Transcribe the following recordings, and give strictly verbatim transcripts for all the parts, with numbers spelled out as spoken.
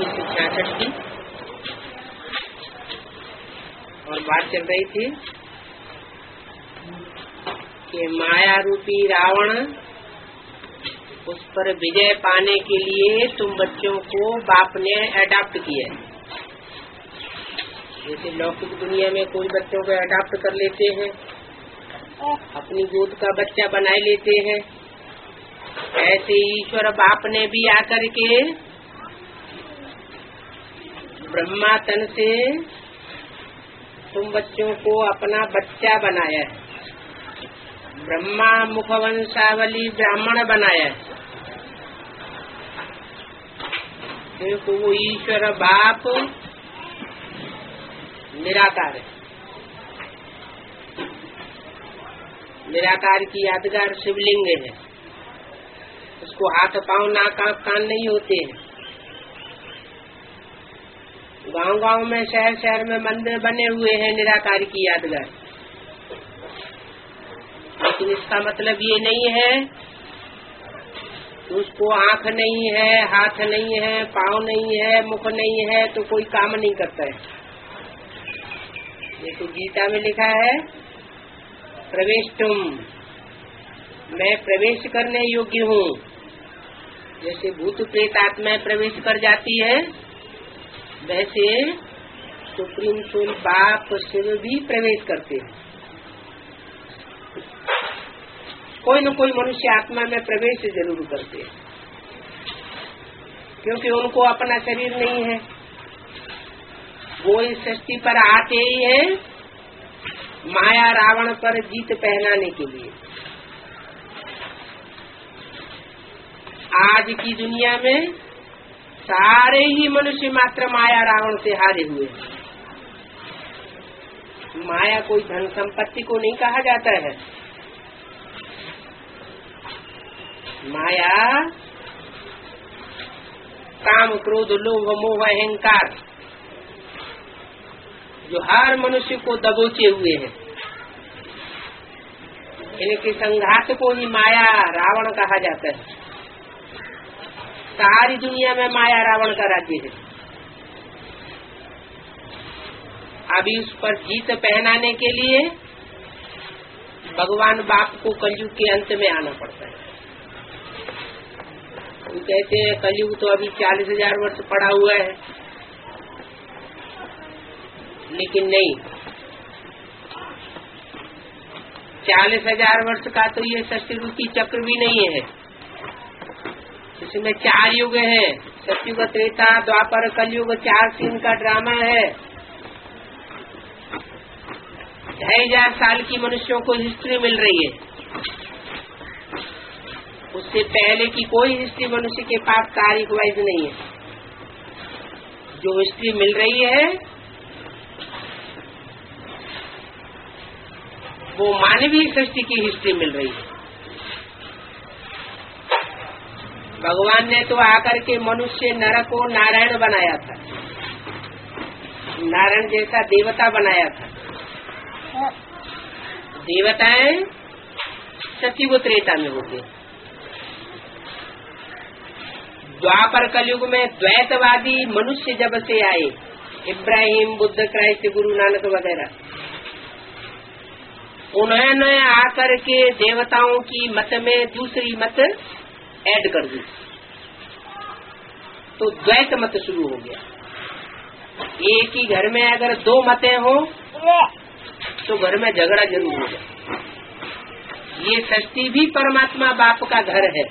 उन्नीस सौ छियासठ की। और बात चल रही थी कि माया रूपी रावण, उस पर विजय पाने के लिए तुम बच्चों को बाप ने अडॉप्ट किया। जैसे लौकिक दुनिया में कोई बच्चों को अडॉप्ट कर लेते हैं, अपनी गोद का बच्चा बना लेते हैं, ऐसे ईश्वर बाप ने भी आकर के ब्रह्मा तन से तुम बच्चों को अपना बच्चा बनाया है, ब्रह्मा मुखवंशावली ब्राह्मण बनाया है। देखो वो ईश्वर बाप निराकार है। निराकार की यादगार शिवलिंग है, उसको हाथ पांव नाक आंख कान नहीं होते हैं। गांव गांव में शहर शहर में मंदिर बने हुए हैं निराकार की यादगार, लेकिन इसका मतलब ये नहीं है कि उसको आंख नहीं है, हाथ नहीं है, पांव नहीं है, मुख नहीं है तो कोई काम नहीं करता है। ये तो गीता में लिखा है, प्रवेश तुम, मैं प्रवेश करने योग्य हूँ। जैसे भूत प्रेत आत्माएं प्रवेश कर जाती है, वैसे सुप्रीम सोल बाप शिव भी प्रवेश करते हैं। कोई न कोई मनुष्य आत्मा में प्रवेश जरूर करते हैं, क्योंकि उनको अपना शरीर नहीं है। वो इस सृष्टि पर आते ही है माया रावण पर जीत पहनाने के लिए। आज की दुनिया में सारे ही मनुष्य मात्र माया रावण से हारे हुए हैं। माया कोई धन संपत्ति को नहीं कहा जाता है। माया काम क्रोध लोभ मोह अहंकार जो हर मनुष्य को दबोचे हुए हैं, इनके संघात को ही माया रावण कहा जाता है। सारी दुनिया में माया रावण का राज्य है। अभी उस पर जीत पहनाने के लिए भगवान बाप को कलयुग के अंत में आना पड़ता है। वो कहते हैं कलयुग तो अभी चालीस हजार वर्ष पड़ा हुआ है, लेकिन नहीं, चालीस हजार वर्ष का तो ये सृष्टि रूपी चक्र भी नहीं है। इसमें चार युग है, सतयुग त्रेता द्वापर कलयुग, चार सीन का ड्रामा है। ढाई हजार साल की मनुष्यों को हिस्ट्री मिल रही है। उससे पहले की कोई हिस्ट्री मनुष्य के पास तारीख वाइज नहीं है। जो हिस्ट्री मिल रही है वो मानवीय सृष्टि की हिस्ट्री मिल रही है। भगवान ने तो आकर के मनुष्य नर को नारायण बनाया था, नारायण जैसा देवता बनाया था। देवताएं सतयुग त्रेता में होते हैं। द्वापर कलयुग में द्वैतवादी मनुष्य जब से आए, इब्राहिम, बुद्ध, क्राइस्ट, गुरु नानक वगैरह, उन्होंने आकर के देवताओं की मत में दूसरी मत ऐड कर दी, तो द्वैत मत शुरू हो गया। एक ही घर में अगर दो मतें हो तो घर में झगड़ा जरूर होगा। ये सृष्टि भी परमात्मा बाप का घर है।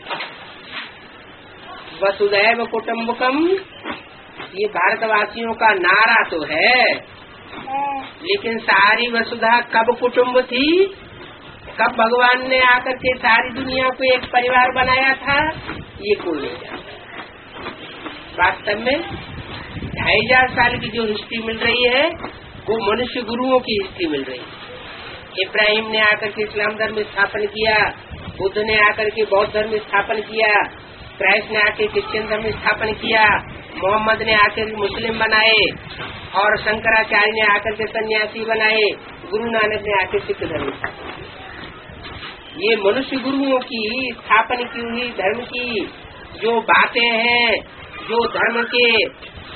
वसुधैव कुटुम्बकम, ये भारतवासियों का नारा तो है, लेकिन सारी वसुधा कब कुटुम्ब थी, कब भगवान ने आकर के सारी दुनिया को एक परिवार बनाया था, ये कोई नहीं जानता। वास्तव में ढाई हजार साल की जो हिस्ट्री मिल रही है वो मनुष्य गुरुओं की हिस्ट्री मिल रही है। इब्राहिम ने आकर के इस्लाम धर्म स्थापन किया, बुद्ध ने आकर के बौद्ध धर्म स्थापन किया, क्राइस्ट ने आकर क्रिश्चियन धर्म स्थापन किया, मोहम्मद ने आकर मुस्लिम बनाए, और शंकराचार्य ने आकर के सन्यासी बनाए, गुरु नानक ने आकर सिख धर्म स्थापन किया। ये मनुष्य गुरुओं की स्थापन की हुई धर्म की जो बातें हैं, जो धर्म के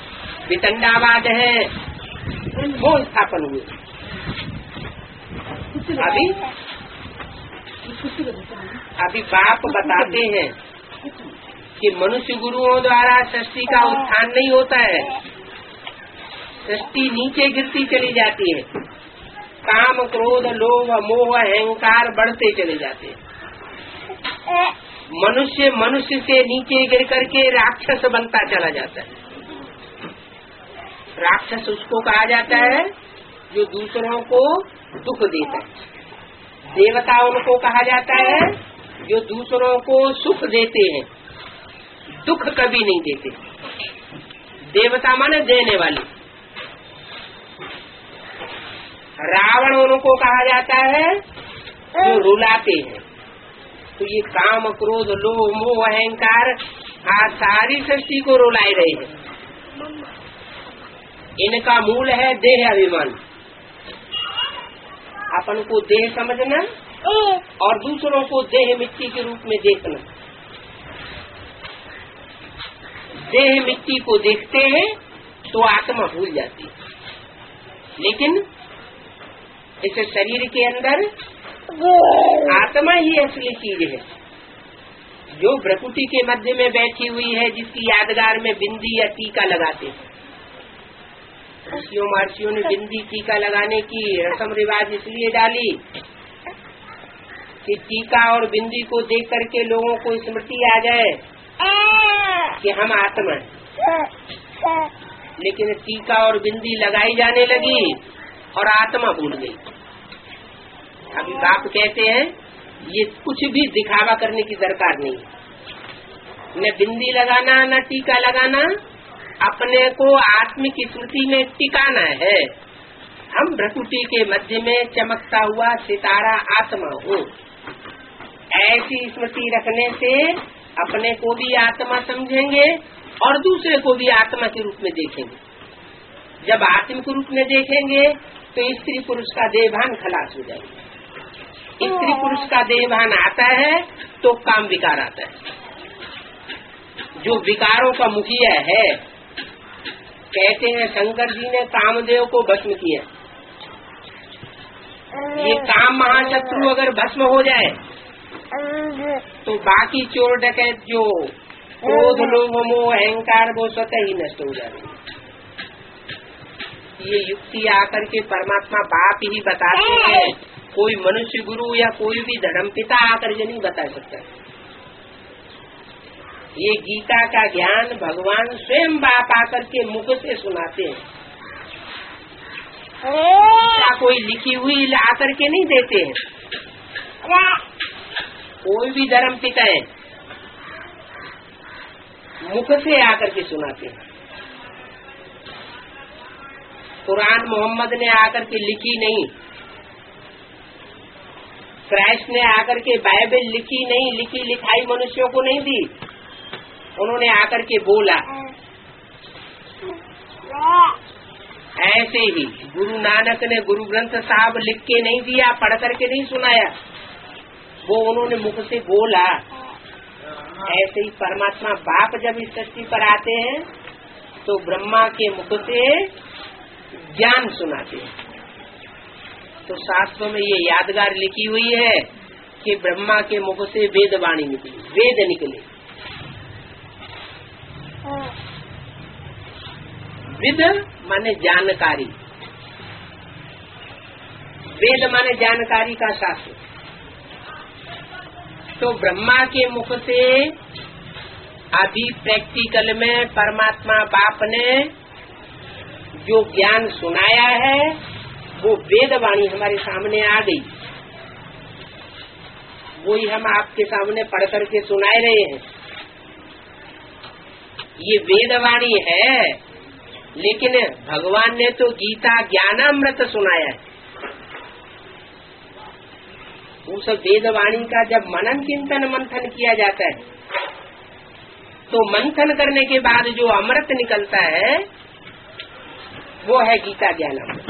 वितंडावाद है, वो स्थापन हुए। अभी अभी बाप बताते हैं कि मनुष्य गुरुओं द्वारा सृष्टि का उत्थान नहीं होता है, सृष्टि नीचे गिरती चली जाती है, काम क्रोध लोभ मोह अहंकार बढ़ते चले जाते हैं। मनुष्य मनुष्य से नीचे गिर करके राक्षस बनता चला जाता है। राक्षस उसको कहा जाता है जो दूसरों को दुख देता है। देवता उनको कहा जाता है जो दूसरों को सुख देते हैं, दुख कभी नहीं देते। देवता माने देने वाले। रावण उनको कहा जाता है जो रुलाते हैं। तो ये काम क्रोध लोभ मोह अहंकार आज सारी सृष्टि को रुलाए रहे हैं। इनका मूल है देह अभिमान, अपन को देह समझना और दूसरों को देह मिट्टी के रूप में देखना। देह मिट्टी को देखते हैं तो आत्मा भूल जाती है, लेकिन इस शरीर के अंदर आत्मा ही असली चीज है, जो भ्रकुटी के मध्य में बैठी हुई है, जिसकी यादगार में बिंदी या टीका लगाते हैं। ऋषियों महर्षियों ने बिंदी टीका लगाने की रस्म रिवाज इसलिए डाली कि टीका और बिंदी को देख करके लोगों को स्मृति आ जाए कि हम आत्मा हैं। लेकिन टीका और बिंदी लगाई जाने लगी और आत्मा भूल गई। अभी बाप कहते हैं ये कुछ भी दिखावा करने की दरकार नहीं, न बिंदी लगाना न टीका लगाना, अपने को आत्मिक स्मृति में टिकाना है। हम भ्रकुटी के मध्य में चमकता हुआ सितारा आत्मा हूँ, ऐसी स्मृति रखने से अपने को भी आत्मा समझेंगे और दूसरे को भी आत्मा के रूप में देखेंगे। जब आत्मिक रूप में देखेंगे तो स्त्री पुरुष का देहभान खलास हो जाएगा। स्त्री पुरुष का देहभान आता है तो काम विकार आता है। जो विकारों का मुखिया है, कहते हैं शंकर जी ने कामदेव को भस्म किया। ये काम महाशत्रु अगर भस्म हो जाए तो बाकी चोर डकैत जो क्रोध लोभ मोह अहंकार वो स्वतः ही नष्ट हो जाएंगे। ये युक्ति आकर के परमात्मा बाप ही बताते हैं, कोई मनुष्य गुरु या कोई भी धर्मपिता आकर ये नहीं बता सकता। ये गीता का ज्ञान भगवान स्वयं बाप आकर के मुख से सुनाते हैं। क्या कोई लिखी हुई आकर के नहीं देते हैं। कोई भी धर्म पिता है मुख से आकर के सुनाते हैं। कुरान मोहम्मद ने आकर के लिखी नहीं, क्राइस्ट ने आकर के बाइबल लिखी नहीं, लिखी लिखाई मनुष्यों को नहीं दी, उन्होंने आकर के बोला। ऐसे ही गुरु नानक ने गुरु ग्रंथ साहब लिख के नहीं दिया, पढ़ करके नहीं सुनाया, वो उन्होंने मुख से बोला। ऐसे ही परमात्मा बाप जब इस सृष्टि पर आते हैं तो ब्रह्मा के मुख से ज्ञान सुनाते हैं। तो शास्त्रों में ये यादगार लिखी हुई है कि ब्रह्मा के मुख से वेद वाणी निकली, वेद निकले। विद माने जानकारी, वेद माने जानकारी का शास्त्र। तो ब्रह्मा के मुख से अभी प्रैक्टिकल में परमात्मा बाप ने जो ज्ञान सुनाया है वो वेद वाणी हमारे सामने आ गई, वही हम आपके सामने पढ़ करके सुनाए रहे हैं। ये वेद वाणी है, लेकिन भगवान ने तो गीता ज्ञानामृत सुनाया है। उस वेद वाणी का जब मनन चिंतन मंथन किया जाता है तो मंथन करने के बाद जो अमृत निकलता है वो है गीता ज्ञानामृत।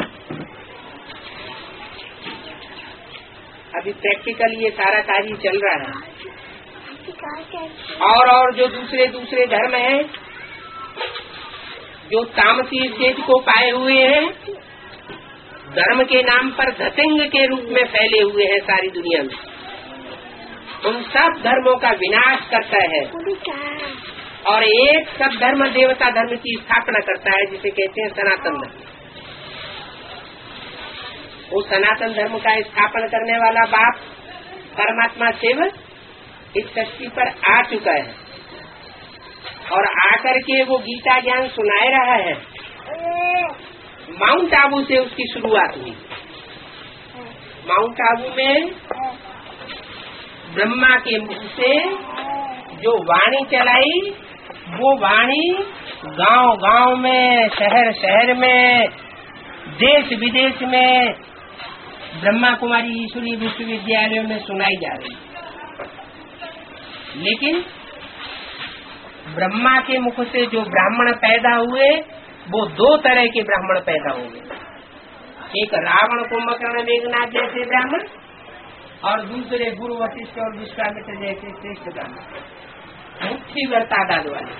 अभी प्रैक्टिकल ये सारा कार्य चल रहा है। और और जो दूसरे दूसरे धर्म हैं जो तामसी स्टेज को पाए हुए हैं, धर्म के नाम पर धतिंग के रूप में फैले हुए हैं सारी दुनिया में, उन सब धर्मों का विनाश करता है और एक सब धर्म देवता धर्म की स्थापना करता है, जिसे कहते हैं सनातन धर्म। वो सनातन धर्म का स्थापना करने वाला बाप परमात्मा शिव इस सृष्टि पर आ चुका है और आकर के वो गीता ज्ञान सुनाए रहा है। माउंट आबू से उसकी शुरुआत हुई। माउंट आबू में ब्रह्मा के मुख से जो वाणी चलाई, वो वाणी गांव गांव में, शहर शहर में, देश विदेश में ब्रह्मा कुमारी ईश्वरीय विश्वविद्यालयों में सुनाई जा रही। लेकिन ब्रह्मा के मुख से जो ब्राह्मण पैदा हुए, वो दो तरह के ब्राह्मण पैदा हुए। एक रावण कुंभकर्ण मेघनाथ जैसे ब्राह्मण और दूसरे गुरु वशिष्ठ और विश्वामित्र जैसे श्रेष्ठ ब्राह्मण, मुट्ठी भर तादाद वाले।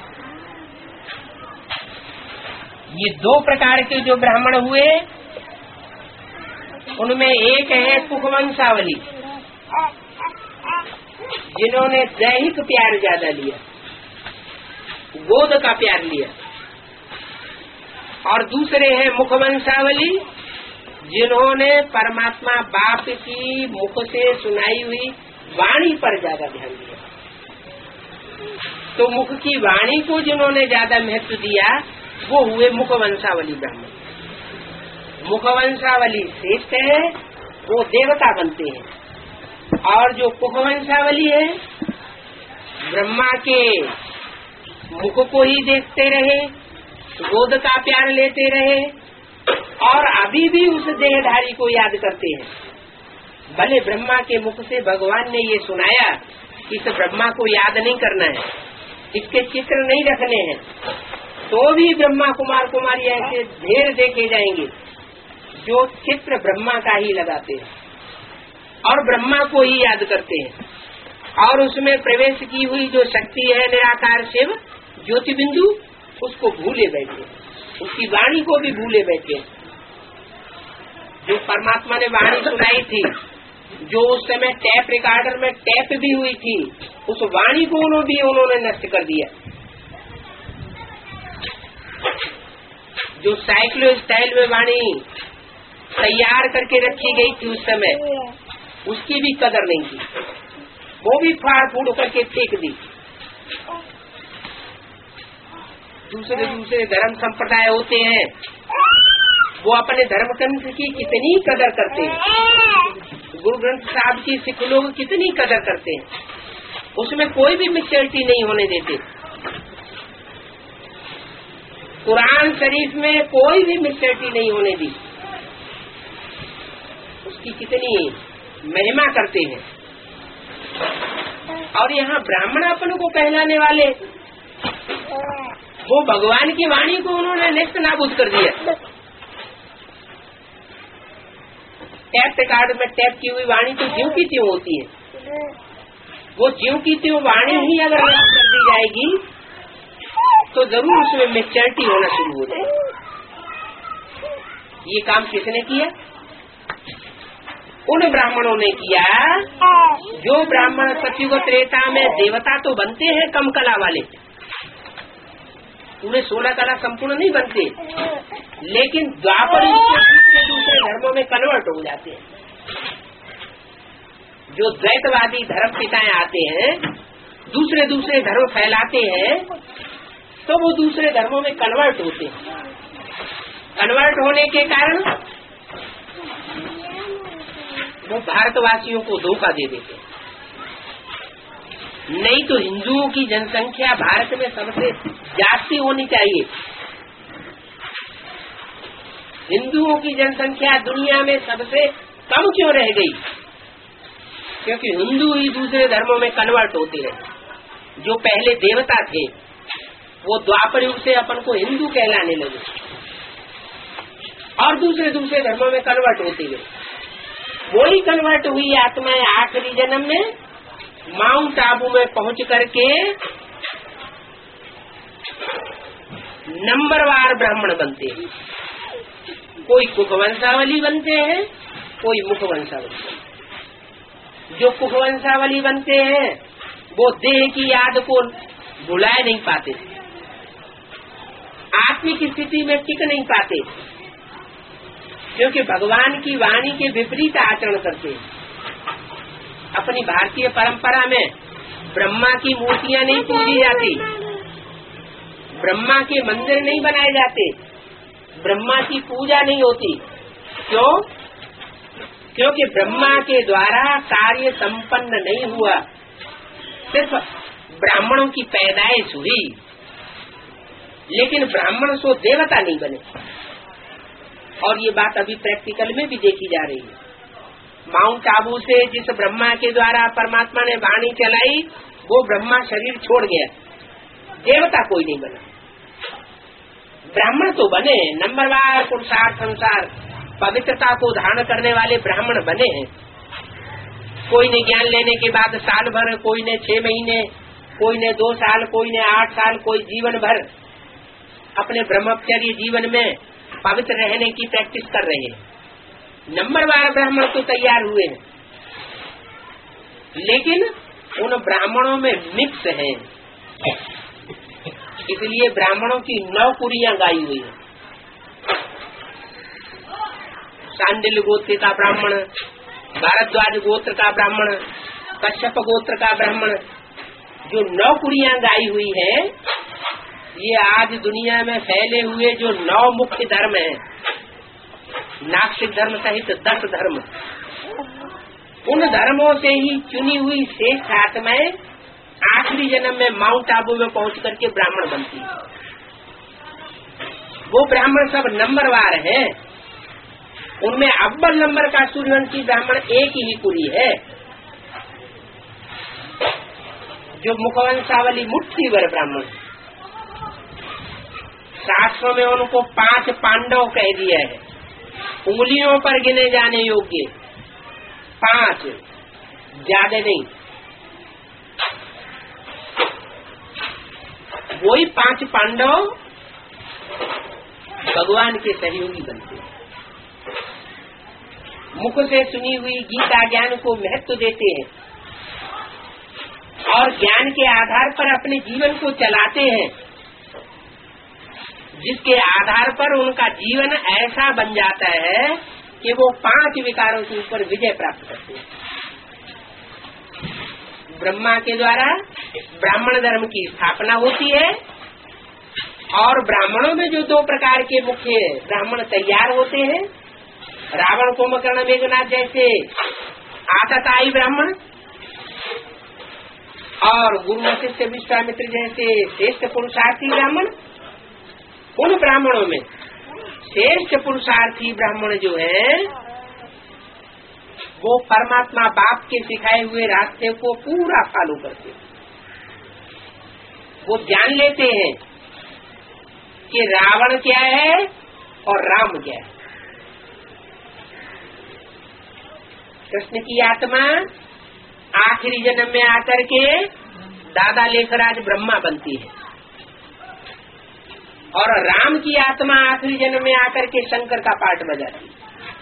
ये दो प्रकार के जो ब्राह्मण हुए, उनमें एक है पुखवंशावली, जिन्होंने दैहिक प्यार ज्यादा लिया, गोद का प्यार लिया, और दूसरे हैं मुखवंशावली, जिन्होंने परमात्मा बाप की मुख से सुनाई हुई वाणी पर ज्यादा ध्यान दिया। तो मुख की वाणी को जिन्होंने ज्यादा महत्व दिया, वो हुए मुखवंशावली ब्राह्मण। मुखवंशावली श्रेष्ठ है, वो देवता बनते हैं, और जो पुखवंशावली है, ब्रह्मा के मुख को ही देखते रहे, गोद का प्यार लेते रहे और अभी भी उस देहधारी को याद करते हैं। भले ब्रह्मा के मुख से भगवान ने ये सुनाया कि इस ब्रह्मा को याद नहीं करना है, इसके चित्र नहीं रखने हैं, तो भी ब्रह्मा कुमार कुमारी ऐसे ढेर देखे जाएंगे जो चित्र ब्रह्मा का ही लगाते हैं और ब्रह्मा को ही याद करते हैं, और उसमें प्रवेश की हुई जो शक्ति है निराकार शिव ज्योति बिंदु, उसको भूले बैठे, उसकी वाणी को भी भूले बैठे। जो परमात्मा ने वाणी सुनाई थी, जो उस समय टैप रिकॉर्डर में टैप भी हुई थी, उस वाणी को उन्होंने भी उन्होंने नष्ट कर दिया। जो साइक्लो स्टाइल में वाणी तैयार करके रखी गई थी उस समय, उसकी भी कदर नहीं थी, वो भी फाड़ फूड़ करके फेंक दी। दूसरे दूसरे धर्म संप्रदाय होते हैं, वो अपने धर्म ग्रंथ की कितनी कदर करते हैं, गुरु ग्रंथ साहब की सिख लोग कितनी कदर करते हैं, उसमें कोई भी मिक्सचरिटी नहीं होने देते। कुरान शरीफ में कोई भी मिक्सचरिटी नहीं होने दी, उसकी कितनी महिमा करते हैं। और यहाँ ब्राह्मण अपन को कहलाने वाले, वो भगवान की वाणी को उन्होंने नेस्त नाबूद कर दिया। टैप रिकॉर्ड में टैप की हुई वाणी तो ज्यों की त्यों होती है, वो ज्यों की त्यों वाणी ही अगर नष्ट कर दी जाएगी तो जरूर उसमें मैच्योरिटी होना शुरू हो जाएगी। ये काम किसने किया? उन ब्राह्मणों ने किया जो ब्राह्मण सतयुग त्रेता में देवता तो बनते हैं कम कला वाले, पूरे सोलह कला संपूर्ण नहीं बनते, लेकिन द्वापर दूसरे दूसरे धर्मों में कन्वर्ट हो जाते हैं। जो द्वैतवादी धर्म पिताएं आते हैं, दूसरे दूसरे धर्म फैलाते हैं, तो वो दूसरे धर्मों में कन्वर्ट होते हैं। कन्वर्ट होने के कारण वो भारतवासियों को धोखा दे देते हैं। नहीं तो हिंदुओं की जनसंख्या भारत में सबसे जास्ती होनी चाहिए। हिंदुओं की जनसंख्या दुनिया में सबसे कम क्यों रह गई? क्योंकि हिंदू ही दूसरे धर्मों में कन्वर्ट होते रहे। जो पहले देवता थे वो द्वापर युग से अपन को हिंदू कहलाने लगे और दूसरे दूसरे धर्मों में कन्वर्ट होते गए। वही कन्वर्ट हुई आत्माएं आखिरी जन्म में माउंट आबू में पहुंच करके नंबरवार ब्राह्मण बनते हैं। कोई कुखवंशावली बनते हैं, कोई मुखवंशावली। जो कुखवंशावली बनते हैं वो देह की याद को भुला नहीं पाते, आत्मिक स्थिति में टिक नहीं पाते, क्योंकि भगवान की वाणी के विपरीत आचरण करते हैं। अपनी भारतीय परंपरा में ब्रह्मा की मूर्तियां नहीं पूजी जाती, ब्रह्मा के मंदिर नहीं बनाए जाते, ब्रह्मा की पूजा नहीं होती। क्यों? क्योंकि ब्रह्मा के द्वारा कार्य संपन्न नहीं हुआ, सिर्फ ब्राह्मणों की पैदाइश हुई, लेकिन ब्राह्मण सो देवता नहीं बने। और ये बात अभी प्रैक्टिकल में भी देखी जा रही है। माउंट आबू से जिस ब्रह्मा के द्वारा परमात्मा ने वाणी चलाई, वो ब्रह्मा शरीर छोड़ गया, देवता कोई नहीं बना। ब्राह्मण तो बने, नंबरवार पुरुषार्थ अनुसार पवित्रता को धारण करने वाले ब्राह्मण बने हैं। कोई ने ज्ञान लेने के बाद साल भर, कोई ने छह महीने, कोई ने दो साल, कोई ने आठ साल, कोई जीवन भर अपने ब्रह्मचर्य जीवन में पवित्र रहने की प्रैक्टिस कर रहे हैं। नंबरवार ब्राह्मण तो तैयार हुए हैं, लेकिन उन ब्राह्मणों में मिक्स है, इसलिए ब्राह्मणों की नौ कुरियां गाई हुई है। शांडिल्य गोत्र का ब्राह्मण, भारद्वाज गोत्र का ब्राह्मण, कश्यप गोत्र का ब्राह्मण, जो नौ कुरियां गाई हुई है, ये आज दुनिया में फैले हुए जो नौ मुख्य धर्म है, नास्तिक धर्म सहित दस धर्म, उन धर्मों से ही चुनी हुई श्रेष्ठ आत्माएं आखिरी जन्म में माउंट आबू में पहुंच करके ब्राह्मण बनती है। वो ब्राह्मण सब नंबरवार हैं, उनमें अव्वल नंबर का सूर्यवंशी ब्राह्मण एक ही कुली है, जो मुखवंशावली मुट्ठी भर ब्राह्मण। शास्त्रों में उनको पांच पांडव कह दिया है, उंगलियों पर गिने जाने योग्य पांच, ज्यादा नहीं। वही पांच पांडव भगवान के सहयोगी बनते हैं, मुख से सुनी हुई गीता ज्ञान को महत्व देते हैं और ज्ञान के आधार पर अपने जीवन को चलाते हैं, जिसके आधार पर उनका जीवन ऐसा बन जाता है कि वो पांच विकारों के ऊपर विजय प्राप्त करते हैं। ब्रह्मा के द्वारा ब्राह्मण धर्म की स्थापना होती है और ब्राह्मणों में जो दो प्रकार के मुख्य ब्राह्मण तैयार होते हैं, रावण कुंभकर्ण मेघनाथ जैसे आतताई ब्राह्मण और गुरु वशिष्ठ विश्वामित्र जैसे श्रेष्ठ पुरुषार्थी ब्राह्मण, उन ब्राह्मणों में श्रेष्ठ पुरुषार्थी ब्राह्मण जो है वो परमात्मा बाप के सिखाए हुए रास्ते को पूरा फॉलो करते हैं। वो जान लेते हैं कि रावण क्या है और राम क्या है। कृष्ण की आत्मा आखिरी जन्म में आकर के दादा लेखराज ब्रह्मा बनती है और राम की आत्मा आखिरी जन्म में आकर के शंकर का पाठ बजाती है।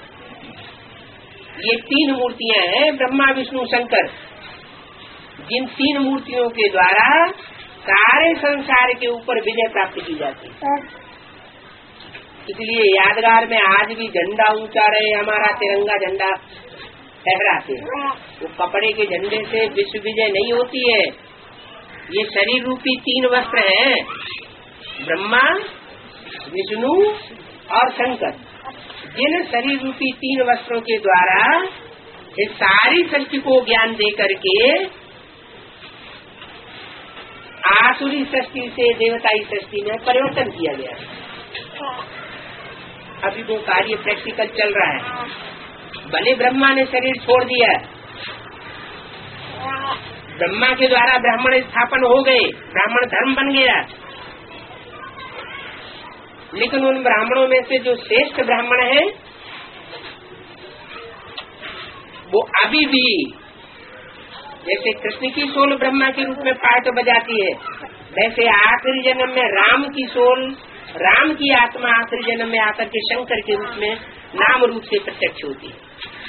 ये तीन मूर्तियां हैं, ब्रह्मा विष्णु शंकर, जिन तीन मूर्तियों के द्वारा सारे संसार के ऊपर विजय प्राप्त की जाती है। इसलिए यादगार में आज भी झंडा ऊंचा रहे, हमारा तिरंगा झंडा फहराते हैं। वो कपड़े के झंडे से विश्व विजय नहीं होती है, ये शरीर रूपी तीन वस्त्र हैं, ब्रह्मा विष्णु और शंकर। जिन शरीर रूपी तीन वस्त्रों के द्वारा इस सारी सृष्टि को ज्ञान दे करके आसुरी सृष्टि से देवताई सृष्टि में परिवर्तन किया गया। अभी वो कार्य प्रैक्टिकल चल रहा है। भले ब्रह्मा ने शरीर छोड़ दिया, ब्रह्मा के द्वारा ब्राह्मण स्थापन हो गए, ब्राह्मण धर्म बन गया, लेकिन उन ब्राह्मणों में से जो श्रेष्ठ ब्राह्मण है वो अभी भी जैसे कृष्ण की सोल ब्रह्मा के रूप में पाठ बजाती है, वैसे आखिरी जन्म में राम की सोल राम की आत्मा आखिरी जन्म में आकर के शंकर के रूप में नाम रूप से प्रत्यक्ष होती है।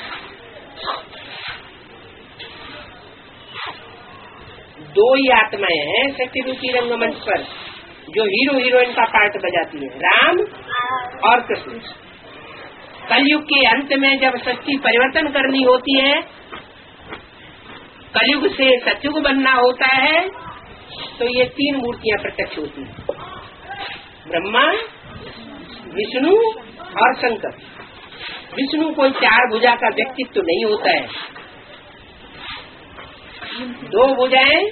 दो ही आत्माएं हैं शक्ति रूपी रंगमंच पर जो हीरो हीरोइन का पार्ट बजाती है, राम और कृष्ण। कलयुग के अंत में जब सृष्टि परिवर्तन करनी होती है, कलयुग से सतयुग बनना होता है, तो ये तीन मूर्तियां प्रत्यक्ष होती हैं, ब्रह्मा, विष्णु और शंकर। विष्णु कोई चार भुजा का व्यक्तित्व तो नहीं होता है, दो भुजाएं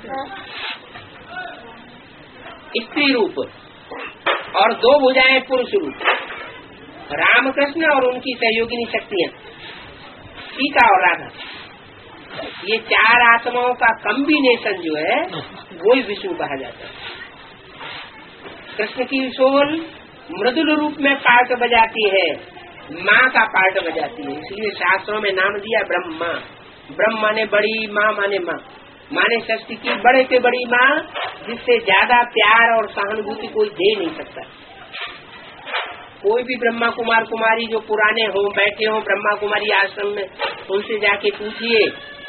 स्त्री रूप और दो भुजाएं पुरुष रूप, रामकृष्ण और उनकी सहयोगिनी शक्तियां सीता और राधा। ये चार आत्माओं का कॉम्बिनेशन जो है वो ही विष्णु कहा जाता है। कृष्ण की सोल मृदुल रूप में पार्ट बजाती है, माँ का पार्ट बजाती है, इसलिए शास्त्रों में नाम दिया ब्रह्मा। ब्रह्म माने बड़ी, माँ माने माँ, माने सृष्टि की बड़े से बड़ी माँ, जिससे ज्यादा प्यार और सहानुभूति कोई दे नहीं सकता। कोई भी ब्रह्मा कुमार कुमारी जो पुराने हो बैठे हो ब्रह्मा कुमारी आश्रम में, उनसे जाके पूछिए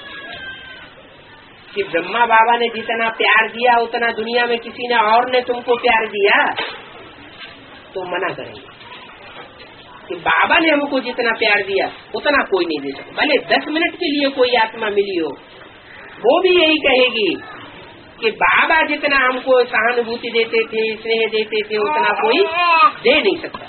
कि ब्रह्मा बाबा ने जितना प्यार दिया उतना दुनिया में किसी ने और ने तुमको प्यार दिया, तो मना करेंगे कि बाबा ने हमको जितना प्यार दिया उतना कोई नहीं दे सकता। भले दस मिनट के लिए कोई आत्मा मिली हो, वो भी यही कहेगी कि बाबा जितना हमको सहानुभूति देते थे, स्नेह देते थे, उतना कोई दे नहीं सकता।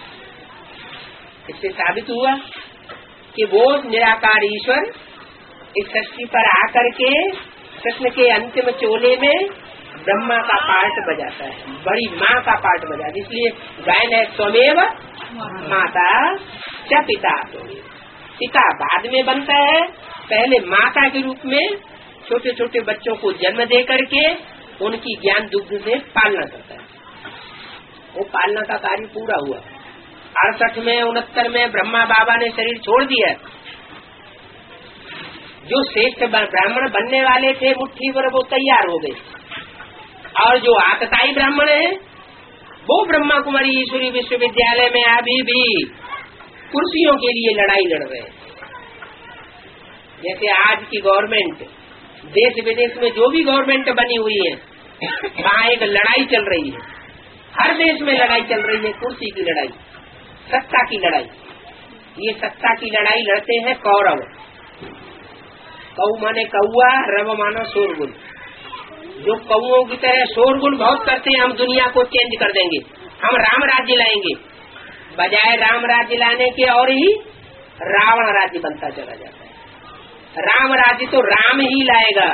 इससे साबित हुआ कि वो निराकार ईश्वर इस सृष्टि पर आकर के कृष्ण के अंतिम चोले में ब्रह्मा का पार्ट बजाता है, बड़ी माँ का पार्ट बजाता है। इसलिए गायन है स्वमेव माता च पिता। तो पिता बाद में बनता है, पहले माता के रूप में छोटे छोटे बच्चों को जन्म दे करके उनकी ज्ञान दुग्ध से पालना करता है। वो पालना का कार्य पूरा हुआ। अड़सठ में उनहत्तर में ब्रह्मा बाबा ने शरीर छोड़ दिया। जो श्रेष्ठ ब्राह्मण बनने वाले थे मुट्ठी भर वो तैयार हो गए, और जो आतताई ब्राह्मण है वो ब्रह्मा कुमारी ईश्वरी विश्वविद्यालय में अभी भी कुर्सियों के लिए लड़ाई लड़ रहे हैं। जैसे आज की गवर्नमेंट, देश विदेश में जो भी गवर्नमेंट बनी हुई है, वहाँ एक लड़ाई चल रही है। हर देश में लड़ाई चल रही है, कुर्सी की लड़ाई, सत्ता की लड़ाई। ये सत्ता की लड़ाई लड़ते हैं कौरव। कौ माने कौआ, रव माना शोरगुल। जो कौओं की तरह शोरगुल बहुत करते हैं, हम दुनिया को चेंज कर देंगे, हम राम राज्य लाएंगे, बजाय राम राज्य लाने के और ही रावण राज्य बनता चला जाता है। राम राज्य तो राम ही लाएगा।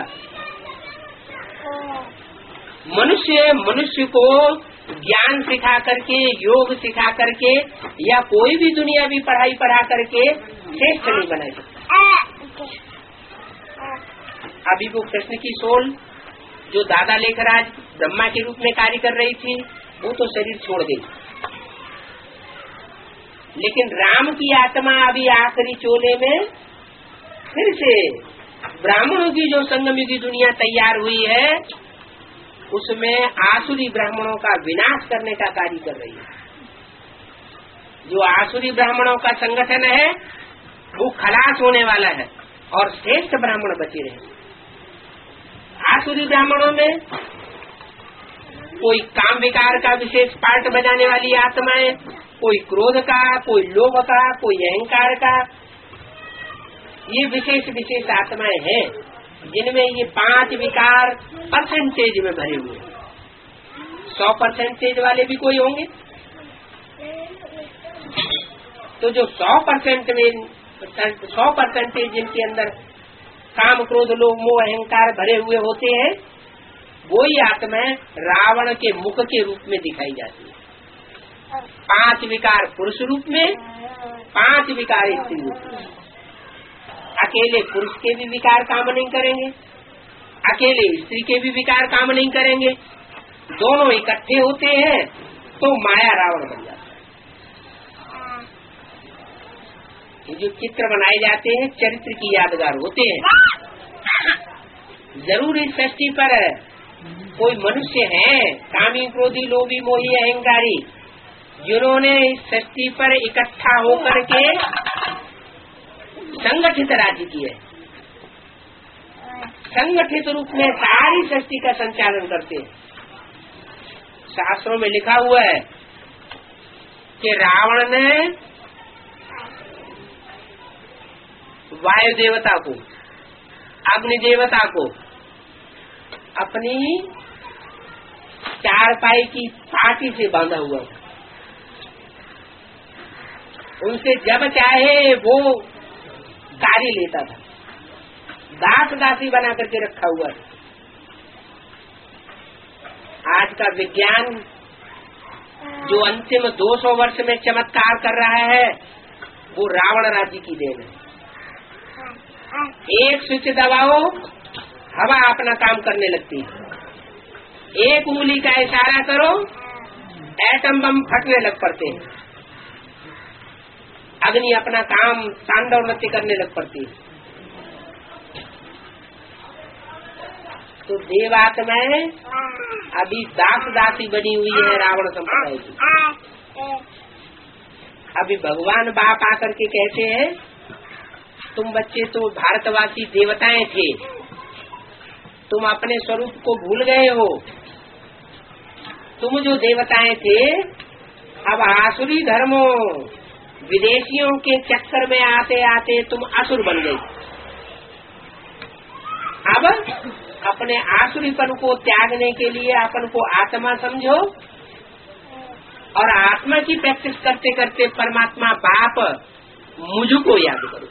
मनुष्य मनुष्य को ज्ञान सिखा करके, योग सिखा करके या कोई भी दुनियावी पढ़ाई पढ़ा करके श्रेष्ठ नहीं बना सकता। अभी वो कृष्ण की सोल जो दादा लेखराज ब्रह्मा के रूप में कार्य कर रही थी, वो तो शरीर छोड़ गई, लेकिन राम की आत्मा अभी आखिरी चोले में फिर से ब्राह्मणों की जो संगम की दुनिया तैयार हुई है, उसमें आसुरी ब्राह्मणों का विनाश करने का कार्य कर रही है। जो आसुरी ब्राह्मणों का संगठन है वो खलास होने वाला है और श्रेष्ठ ब्राह्मण बचे रहे। आसुरी ब्राह्मणों में कोई काम विकार का विशेष पार्ट बजाने वाली आत्माएं, कोई क्रोध का, कोई लोभ का, कोई अहंकार का, ये विशेष विशेष आत्माएं हैं जिनमें ये पांच विकार परसेंटेज में भरे हुए। सौ परसेंटेज वाले भी कोई होंगे, तो जो सौ परसेंट में सौ परसेंटेज जिनके अंदर काम क्रोध लोभ मोह अहंकार भरे हुए होते हैं, वो ही आत्माएं रावण के मुख के रूप में दिखाई जाती है। पांच विकार पुरुष रूप में, पांच विकार स्त्री रूप में। अकेले पुरुष के भी विकार काम नहीं करेंगे, अकेले स्त्री के भी विकार काम नहीं करेंगे, दोनों इकट्ठे होते हैं तो माया रावण बन जाता है। ये जो चित्र बनाए जाते हैं चरित्र की यादगार होते हैं। जरूर इस सृष्टि पर कोई मनुष्य है कामी क्रोधी लोभी मोही अहंकारी जिन्होंने इस सृष्टि पर इकट्ठा होकर के संगठित राज्य की है, संगठित रूप में सारी सृष्टि का संचालन करते हैं। शास्त्रों में लिखा हुआ है कि रावण ने वायु देवता को, अग्नि देवता को अपनी चारपाई की पाटी से बांधा हुआ, उनसे जब चाहे वो कार्य लेता था, दास दासी बना करके रखा हुआ है। आज का विज्ञान जो अंतिम दो सौ वर्ष में चमत्कार कर रहा है वो रावण राज्य की देन है। एक स्विच दबाओ हवा अपना काम करने लगती है, एक उंगली का इशारा करो एटम बम फटने लग पड़ते हैं, अग्नि अपना काम तांडव नृत्य करने लग पड़ती है। तो देवात्माएं अभी दास दासी बनी हुई है रावण संप्रदाय की। अभी भगवान बाप आकर के कहते हैं तुम बच्चे तो भारतवासी देवताएं थे, तुम अपने स्वरूप को भूल गए हो। तुम जो देवताएं थे अब आसुरी धर्मों विदेशियों के चक्कर में आते आते तुम असुर बन गए। अब अपने आसुरीपन को त्यागने के लिए अपन को आत्मा समझो और आत्मा की प्रैक्टिस करते करते परमात्मा बाप मुझको याद करो,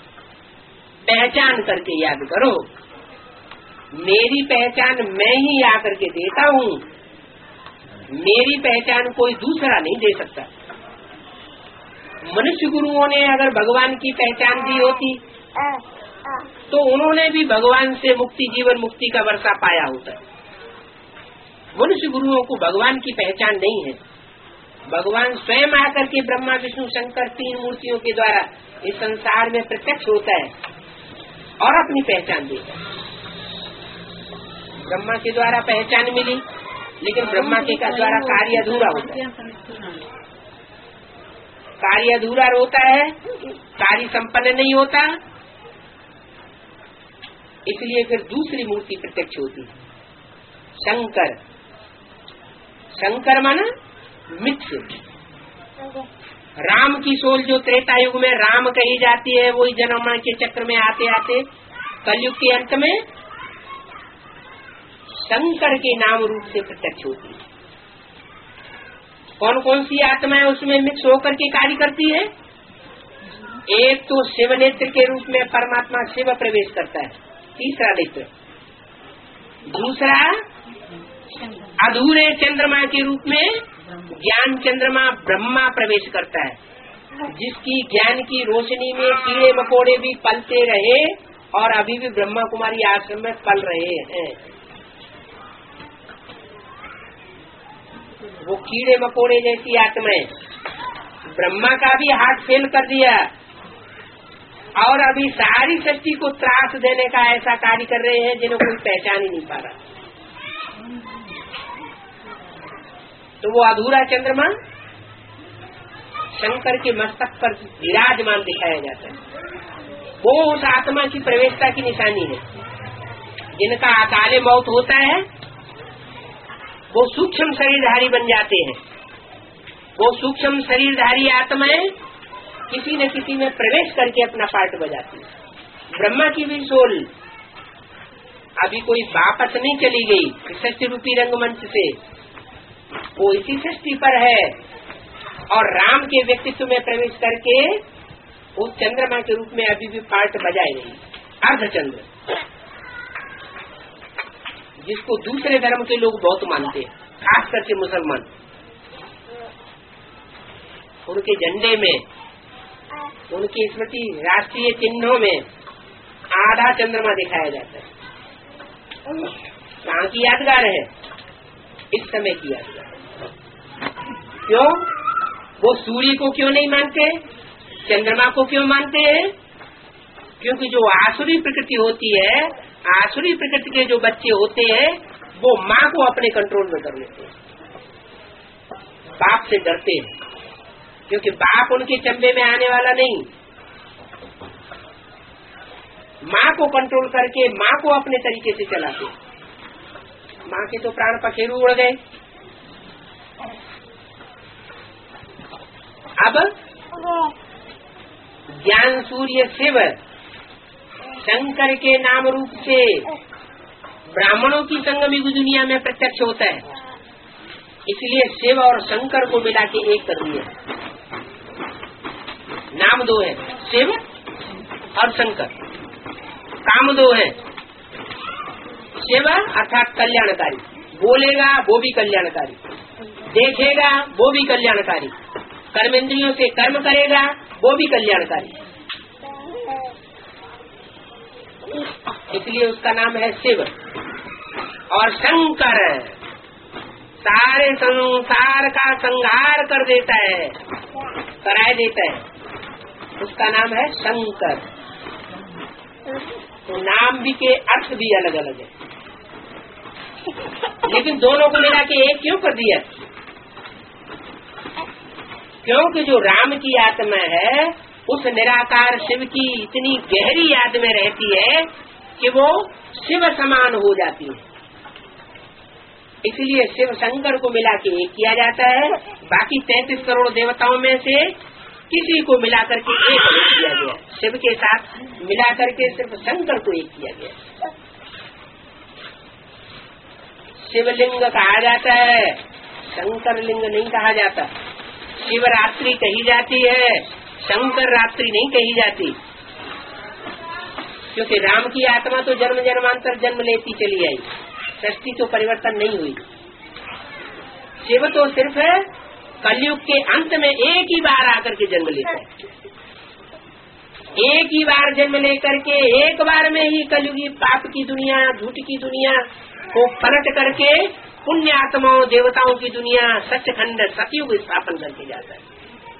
पहचान करके याद करो। मेरी पहचान मैं ही आकर के देता हूँ, मेरी पहचान कोई दूसरा नहीं दे सकता। मनुष्य गुरुओं ने अगर भगवान की पहचान दी होती तो उन्होंने भी भगवान से मुक्ति जीवन मुक्ति का वर्षा पाया होता। मनुष्य गुरुओं को भगवान की पहचान नहीं है। भगवान स्वयं आकर के ब्रह्मा विष्णु शंकर तीन मूर्तियों के द्वारा इस संसार में प्रत्यक्ष होता है और अपनी पहचान देता है। ब्रह्मा के द्वारा पहचान मिली लेकिन ब्रह्मा के का द्वारा कार्य अधूरा होता है, कार्य अधूरा होता है, कार्य संपन्न नहीं होता, इसलिए फिर दूसरी मूर्ति प्रत्यक्ष होती है, शंकर। शंकर माना मिथ्य। राम की सोल जो त्रेता युग में राम कही जाती है वही जन्म मरण के चक्र में आते आते कलयुग के अंत में शंकर के नाम रूप से प्रत्यक्ष होती है। कौन कौन सी आत्माएं उसमें मिक्स होकर के कार्य करती है? एक तो शिव नेत्र के रूप में परमात्मा शिव प्रवेश करता है, तीसरा नेत्र। दूसरा अधूरे चंद्रमा के रूप में ज्ञान चंद्रमा ब्रह्मा प्रवेश करता है, जिसकी ज्ञान की रोशनी में कीड़े मकोड़े भी पलते रहे और अभी भी ब्रह्मा कुमारी आश्रम में पल रहे हैं। वो कीड़े मकोड़े जैसी आत्माएं ब्रह्मा का भी हाथ फेल कर दिया और अभी सारी सृष्टि को त्रास देने का ऐसा कार्य कर रहे हैं जिन्हें कोई पहचान ही नहीं पा रहा। तो वो अधूरा चंद्रमा शंकर के मस्तक पर विराजमान दिखाया जाता है। वो उस आत्मा की प्रवेशता की निशानी है। जिनका अकाले मौत होता है वो सूक्ष्म शरीरधारी बन जाते हैं। वो सूक्ष्म शरीरधारी आत्माएं किसी न किसी में प्रवेश करके अपना पार्ट बजाती है। ब्रह्मा की भी सोल अभी कोई वापस नहीं चली गई सृष्टि रूपी रंगमंच से, वो इसी सृष्टि पर है और राम के व्यक्तित्व में प्रवेश करके उस चंद्रमा के रूप में अभी भी पार्ट बजाए रही। अर्धचंद्र, जिसको दूसरे धर्म के लोग बहुत मानते हैं, खास करके मुसलमान, उनके झंडे में, उनकी स्मृति राष्ट्रीय चिन्हों में आधा चंद्रमा दिखाया जाता है। कहाँ की यादगार है? इस समय की यादगार। क्यों? वो सूर्य को क्यों नहीं मानते, चंद्रमा को क्यों मानते हैं? क्योंकि जो आसुरी प्रकृति होती है, आसुरी प्रकृति के जो बच्चे होते हैं वो माँ को अपने कंट्रोल में कर लेते हैं। बाप से डरते हैं क्योंकि बाप उनके चंबे में आने वाला नहीं। माँ को कंट्रोल करके माँ को अपने तरीके से चलाते हैं। माँ के तो प्राण पखेरु उड़ गए। अब ज्ञान सूर्य शिव शंकर के नाम रूप से ब्राह्मणों की संगमी दुनिया में प्रत्यक्ष होता है। इसलिए शिव और शंकर को मिला के एक कर दिया। नाम दो है, शिव और शंकर। काम दो है, शिव अर्थात कल्याणकारी, बोलेगा वो भी कल्याणकारी, देखेगा वो भी कल्याणकारी, कर्मेंद्रियों से कर्म करेगा वो भी कल्याणकारी। इसलिए उसका नाम है शिव। और शंकर सारे संसार का संहार कर देता है, कराए देता है, उसका नाम है शंकर। तो नाम भी के अर्थ भी अलग अलग है, लेकिन दोनों को मिला के एक क्यों कर दिया? क्योंकि जो राम की आत्मा है उस निराकार शिव की इतनी गहरी याद में रहती है कि वो शिव समान हो जाती है। इसलिए शिव शंकर को मिला के एक किया जाता है। बाकी तैंतीस करोड़ देवताओं में से किसी को मिलाकर के एक किया गया, शिव के साथ मिलाकर के सिर्फ शंकर को एक किया गया। शिवलिंग कहा जाता है, शंकर लिंग नहीं कहा जाता। शिवरात्रि कही जाती है, शंकर रात्रि नहीं कही जाती, क्योंकि राम की आत्मा तो जन्म जन्मांतर जन्म लेती चली आई, सृष्टि तो परिवर्तन नहीं हुई। शिव तो सिर्फ है कलयुग के अंत में एक ही बार आकर के जन्म लेता है। एक ही बार जन्म लेकर के एक बार में ही कलयुगी पाप की दुनिया, झूठ की दुनिया को पलट करके पुण्य आत्माओं देवताओं की दुनिया सचखंड सतयुग स्थापन करके जाता है।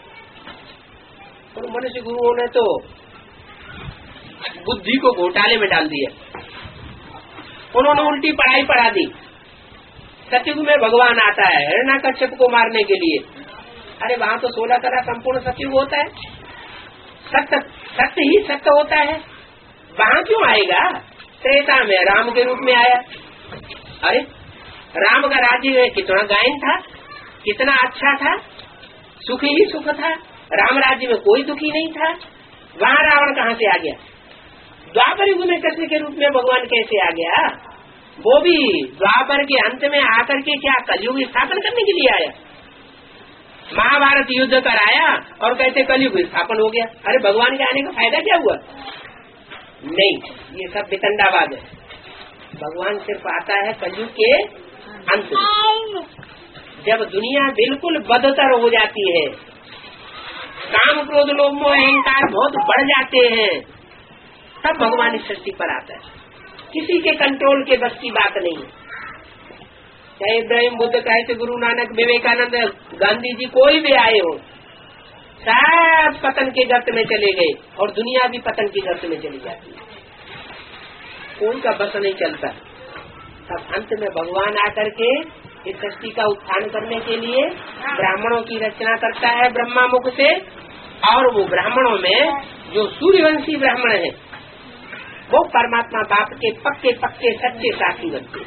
और मनुष्य गुरुओं ने तो बुद्धि को घोटाले में डाल दिया। उन्होंने उल्टी पढ़ाई पढ़ा दी। सतयुग में भगवान आता है हिरण्यकश्यप को मारने के लिए। अरे वहाँ तो सोलह कला संपूर्ण सतयुग होता है, सत्य सत्य ही सत्य होता है, वहाँ क्यों आएगा? त्रेता में राम के रूप में आया। अरे राम का राज्य कितना गायन था, कितना अच्छा था, सुख ही सुख था। राम राज्य में कोई दुखी नहीं था। वहाँ रावण कहाँ से आ गया? द्वापर युग में कृष्ण के रूप में भगवान कैसे आ गया? वो भी द्वापर के अंत में आकर के क्या कलयुग स्थापन करने के लिए आया? महाभारत युद्ध कराया और कहते कलयुग स्थापन हो गया। अरे भगवान के आने का फायदा क्या हुआ? नहीं, ये सब वितंडावाद है। भगवान सिर्फ आता है कलयुग के अंत में, जब दुनिया बिल्कुल बदतर हो जाती है, काम क्रोध लोभ मोह अहंकार बहुत बढ़ जाते हैं, तब भगवान इस सृष्टि पर आता है। किसी के कंट्रोल के बस की बात नहीं। चाहे इब्राहिम बुद्ध, चाहे गुरु नानक, विवेकानंद, गांधी जी, कोई भी आए हो, सब पतन के गर्त में चले गए और दुनिया भी पतन के गर्त में चली जाती है। कोई का बस नहीं चलता। तब अंत में भगवान आकर के इस सृष्टि का उत्थान करने के लिए ब्राह्मणों की रचना करता है ब्रह्मा मुख से। और वो ब्राह्मणों में जो सूर्यवंशी ब्राह्मण है वो परमात्मा बाप के पक्के पक्के सच्चे साथी बनते।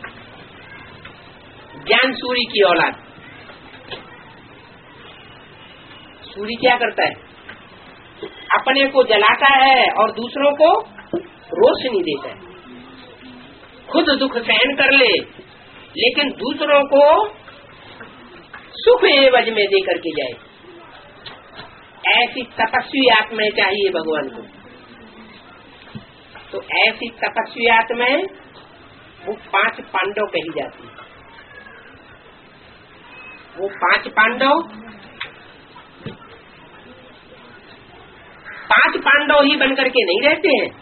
ज्ञान सूर्य की औलाद। सूर्य क्या करता है? अपने को जलाता है और दूसरों को रोशनी देता है। खुद दुख सहन कर ले लेकिन दूसरों को सुख एवज में दे करके जाए। ऐसी तपस्वी आत्माएं चाहिए भगवान को। तो ऐसी तपस्वी आत्माएं वो पांच पांडव कही जाती है। वो पांच पांडव पांच पांडव ही बनकर के नहीं रहते हैं।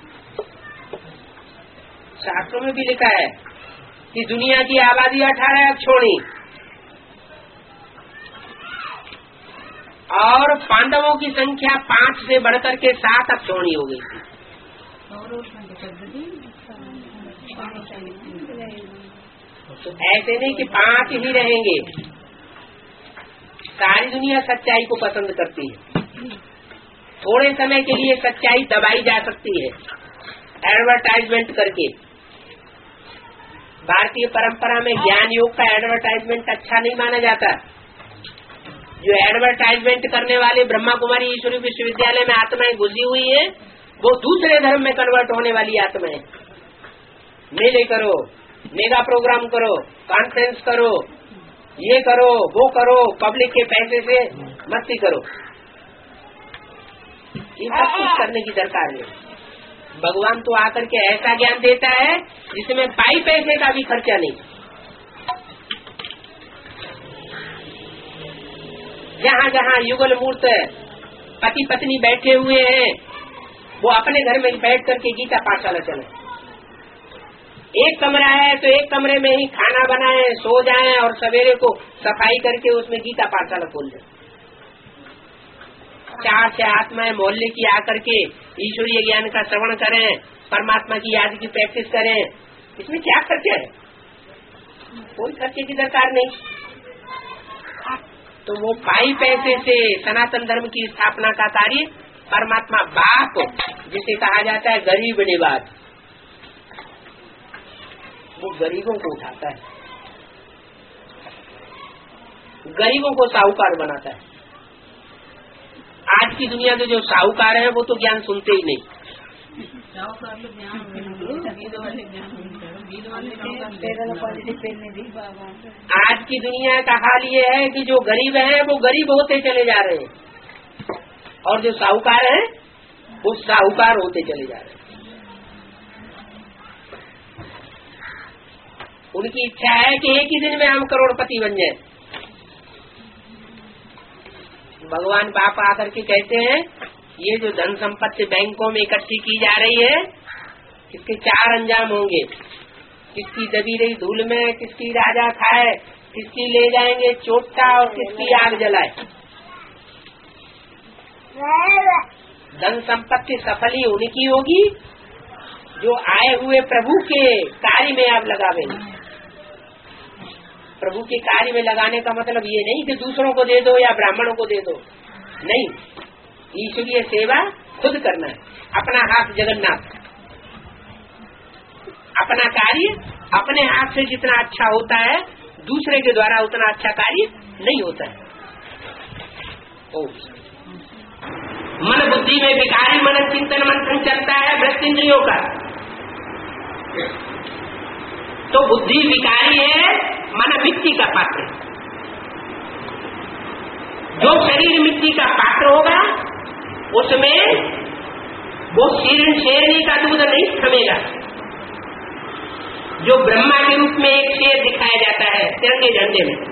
शास्त्रों में भी लिखा है कि दुनिया की आबादी अठारह अक्षोणी और पांडवों की संख्या पांच से बढ़कर के सात अक्षोणी हो गई थी। तो ऐसे नहीं कि पांच ही रहेंगे। सारी दुनिया सच्चाई को पसंद करती है। थोड़े समय के लिए सच्चाई दबाई जा सकती है एडवर्टाइजमेंट करके। भारतीय परंपरा में ज्ञान योग का एडवर्टाइजमेंट अच्छा नहीं माना जाता। जो एडवर्टाइजमेंट करने वाले ब्रह्मा कुमारी ईश्वरी विश्वविद्यालय में आत्माएं घुसी हुई है, वो दूसरे धर्म में कन्वर्ट होने वाली आत्माएं। मेले करो, मेगा प्रोग्राम करो, कॉन्फ्रेंस करो, ये करो, वो करो, पब्लिक के पैसे से मस्ती करो। ये सब कुछ करने की दरकार नहीं। भगवान तो आकर के ऐसा ज्ञान देता है जिसमें पाई पैसे का भी खर्चा नहीं। जहाँ जहाँ युगल मूर्त पति पत्नी बैठे हुए हैं, वो अपने घर में बैठ करके गीता पाठशाला चले। एक कमरा है तो एक कमरे में ही खाना बनाएं, सो जाएं और सवेरे को सफाई करके उसमें गीता पाठशाला खोल दें। चार से आत्माएं मोहल्ले की आकर के ईश्वरीय ज्ञान का श्रवण करें, परमात्मा की याद की प्रैक्टिस करें। इसमें क्या खर्चा है? कोई खर्चे की दरकार नहीं। तो वो पाई पैसे से सनातन धर्म की स्थापना का कार्य परमात्मा बाप, जिसे कहा जाता है गरीब निवाज, वो गरीबों को उठाता है, गरीबों को साहूकार बनाता है। आज की दुनिया के जो साहूकार हैं वो तो ज्ञान सुनते ही नहीं। आज की दुनिया का हाल ये है कि जो गरीब हैं वो गरीब होते चले जा रहे हैं और जो साहूकार हैं वो साहूकार होते चले जा रहे हैं। उनकी इच्छा है कि एक ही दिन में हम करोड़पति बन जाएं। भगवान बाप आकर के कहते हैं ये जो धन संपत्ति बैंकों में इकट्ठी की जा रही है, इसके चार अंजाम होंगे। किसकी दबी रही धूल में, किसकी राजा खाए, किसकी ले जाएंगे चोटा और किसकी आग जलाए। धन संपत्ति सफल ही उनकी होगी जो आए हुए प्रभु के कार्य में आप लगावेंगे। प्रभु के कार्य में लगाने का मतलब ये नहीं कि दूसरों को दे दो या ब्राह्मणों को दे दो, नहीं। ईश्वरीय सेवा खुद करना है, अपना हाथ जगन्नाथ। अपना कार्य अपने हाथ से जितना अच्छा होता है दूसरे के द्वारा उतना अच्छा कार्य नहीं होता है। ओ मन बुद्धि में विकारी मनन चिंतन मंथन चलता है भ्रष्ट इंद्रियों का। तो बुद्धि विकारी है, मन मिट्टी का पात्र। जो शरीर मिट्टी का पात्र होगा उसमें वो शीर्ण शेरनी का दूध नहीं थमेगा। जो ब्रह्मा के रूप में एक शेर दिखाया जाता है तिरंगे झंडे में,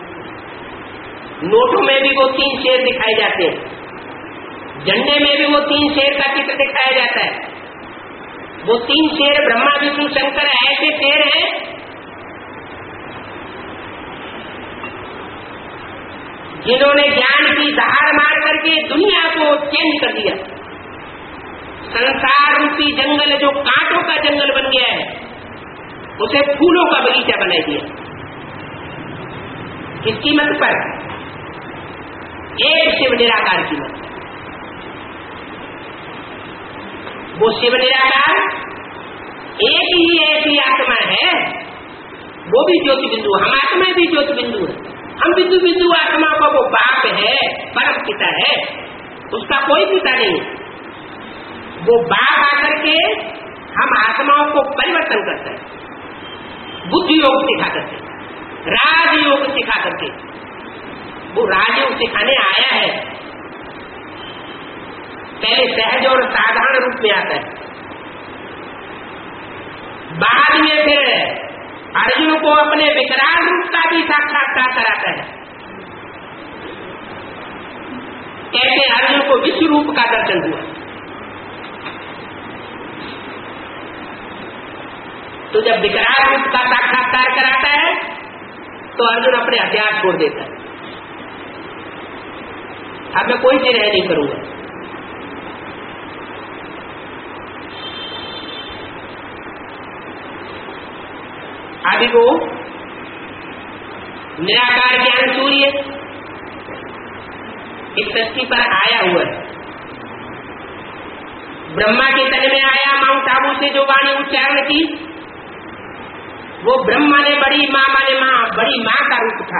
नोटों में भी वो तीन शेर दिखाए जाते हैं, झंडे में भी वो तीन शेर का चित्र दिखाया जाता है। वो तीन शेर ब्रह्मा विष्णु शंकर ऐसे शेर हैं जिन्होंने ज्ञान की दहाड़ मार करके दुनिया को चेंज कर दिया। संसार रूपी जंगल जो कांटों का जंगल बन गया है उसे फूलों का बगीचा बना दिया। किस कीमत पर? एक शिव निराकार कीमत। वो शिव निराकार एक ही ऐसी आत्मा है, वो भी ज्योति बिंदु, हम आत्मा भी ज्योति बिंदु है। हम बिंदु बिंदु आत्मा का वो बाप है, परम पिता है, उसका कोई पिता नहीं। वो बाप आकर के हम आत्माओं को परिवर्तन करता है, बुद्धि योग सिखा करके, राजयोग सिखा करके। वो राजयोग सिखाने आया है। पहले सहज और साधारण रूप में आता है, बाद में फिर अर्जुन को अपने विकराल रूप का भी साक्षात्कार कराता है। कैसे अर्जुन को विश्व रूप का दर्शन हुआ। तो जब विकराल रूप का साक्षात्कार कराता है तो अर्जुन अपने हथियार छोड़ देता है। अब मैं कोई निर्णय नहीं करूंगा। अभी वो निराकार ज्ञान सूर्य इस सृष्टि पर आया हुआ है। ब्रह्मा के तन में आया, माउंट आबू से जो वाणी उच्चारण की, वो ब्रह्मा ने बड़ी माँ माने माँ बड़ी माँ का रूप था।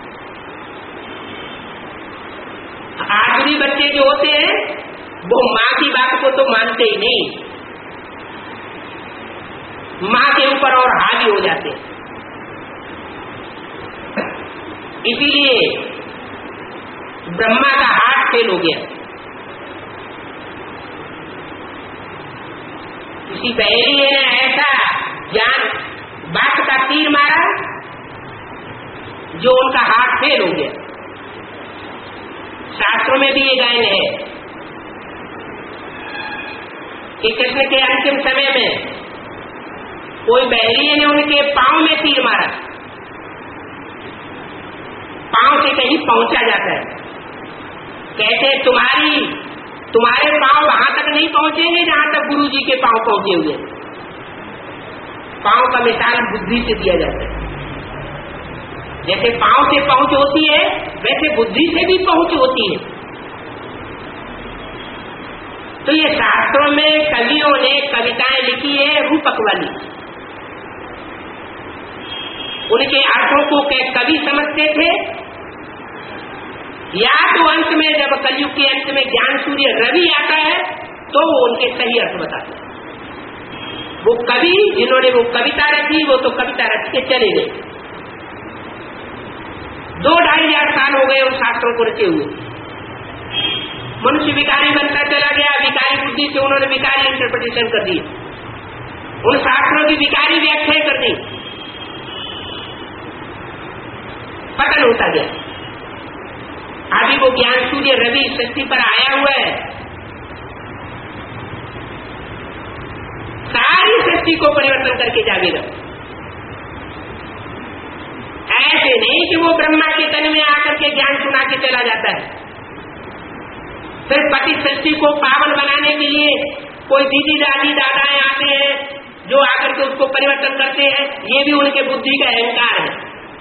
आखिरी बच्चे जो होते हैं वो माँ की बात को तो मानते ही नहीं, माँ के ऊपर और हावी हो जाते हैं। इसीलिए ब्रह्मा का हाथ फेल हो गया। किसी पहेली ने ऐसा ज्ञान बात का तीर मारा जो उनका हाथ फेल हो गया। शास्त्रों में भी ये गायन है कि कृष्ण के अंतिम समय में कोई बहरीए ने उनके पांव में तीर मारा, पांव से कहीं पहुंचा जाता है। कहते तुम्हारी तुम्हारे पांव वहां तक नहीं पहुंचेंगे जहां तक गुरु जी के पांव पहुंचे हुए। पांव का मिसाल बुद्धि से दिया जाता है। जैसे पांव से पहुंच होती है वैसे बुद्धि से भी पहुंच होती है। तो ये शास्त्रों में कवियों ने कविताएं लिखी है रूपक वाली, उनके अर्थों को कवि समझते थे, या तो अंत में जब कलयुग के अंत में ज्ञान सूर्य रवि आता है तो वो उनके सही अर्थ बताते हैं। वो कवि जिन्होंने वो कविता रची वो तो कविता रच के चले गए। दो ढाई हजार साल हो गए उन शास्त्रों को रचे हुए। मनुष्य विकारी बनता चला गया, विकारी बुद्धि से उन्होंने विकारी इंटरप्रिटेशन कर दी, उन शास्त्रों की विकारी व्याख्या कर दी, पतन होता गया। अभी वो ज्ञान सूर्य रवि सृष्टि पर आया हुआ है, सारी सृष्टि को परिवर्तन करके जाएगा। ऐसे नहीं कि वो ब्रह्मा के तन में आकर के ज्ञान सुना के चला जाता है। फिर पति सृष्टि को पावन बनाने के लिए कोई दीदी दादी दादाएं आते हैं जो आकर के उसको परिवर्तन करते हैं। ये भी उनके बुद्धि का अहंकार है।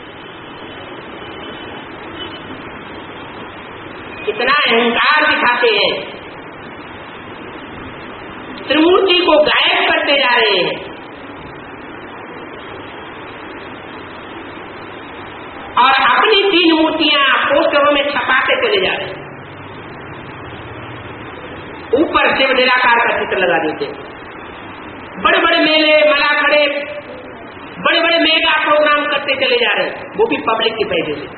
कितना अहंकार दिखाते हैं, त्रिमूर्ति को गायब करते जा रहे हैं और अपनी तीन मूर्तियां पोस्टरों में छपाते चले जा रहे हैं। ऊपर शिव निराकार का चित्र लगा देते, बड़े बड़े मेले मला खड़े बड़े बड़े मेगा प्रोग्राम करते चले जा रहे हैं, वो भी पब्लिक के पैसे से,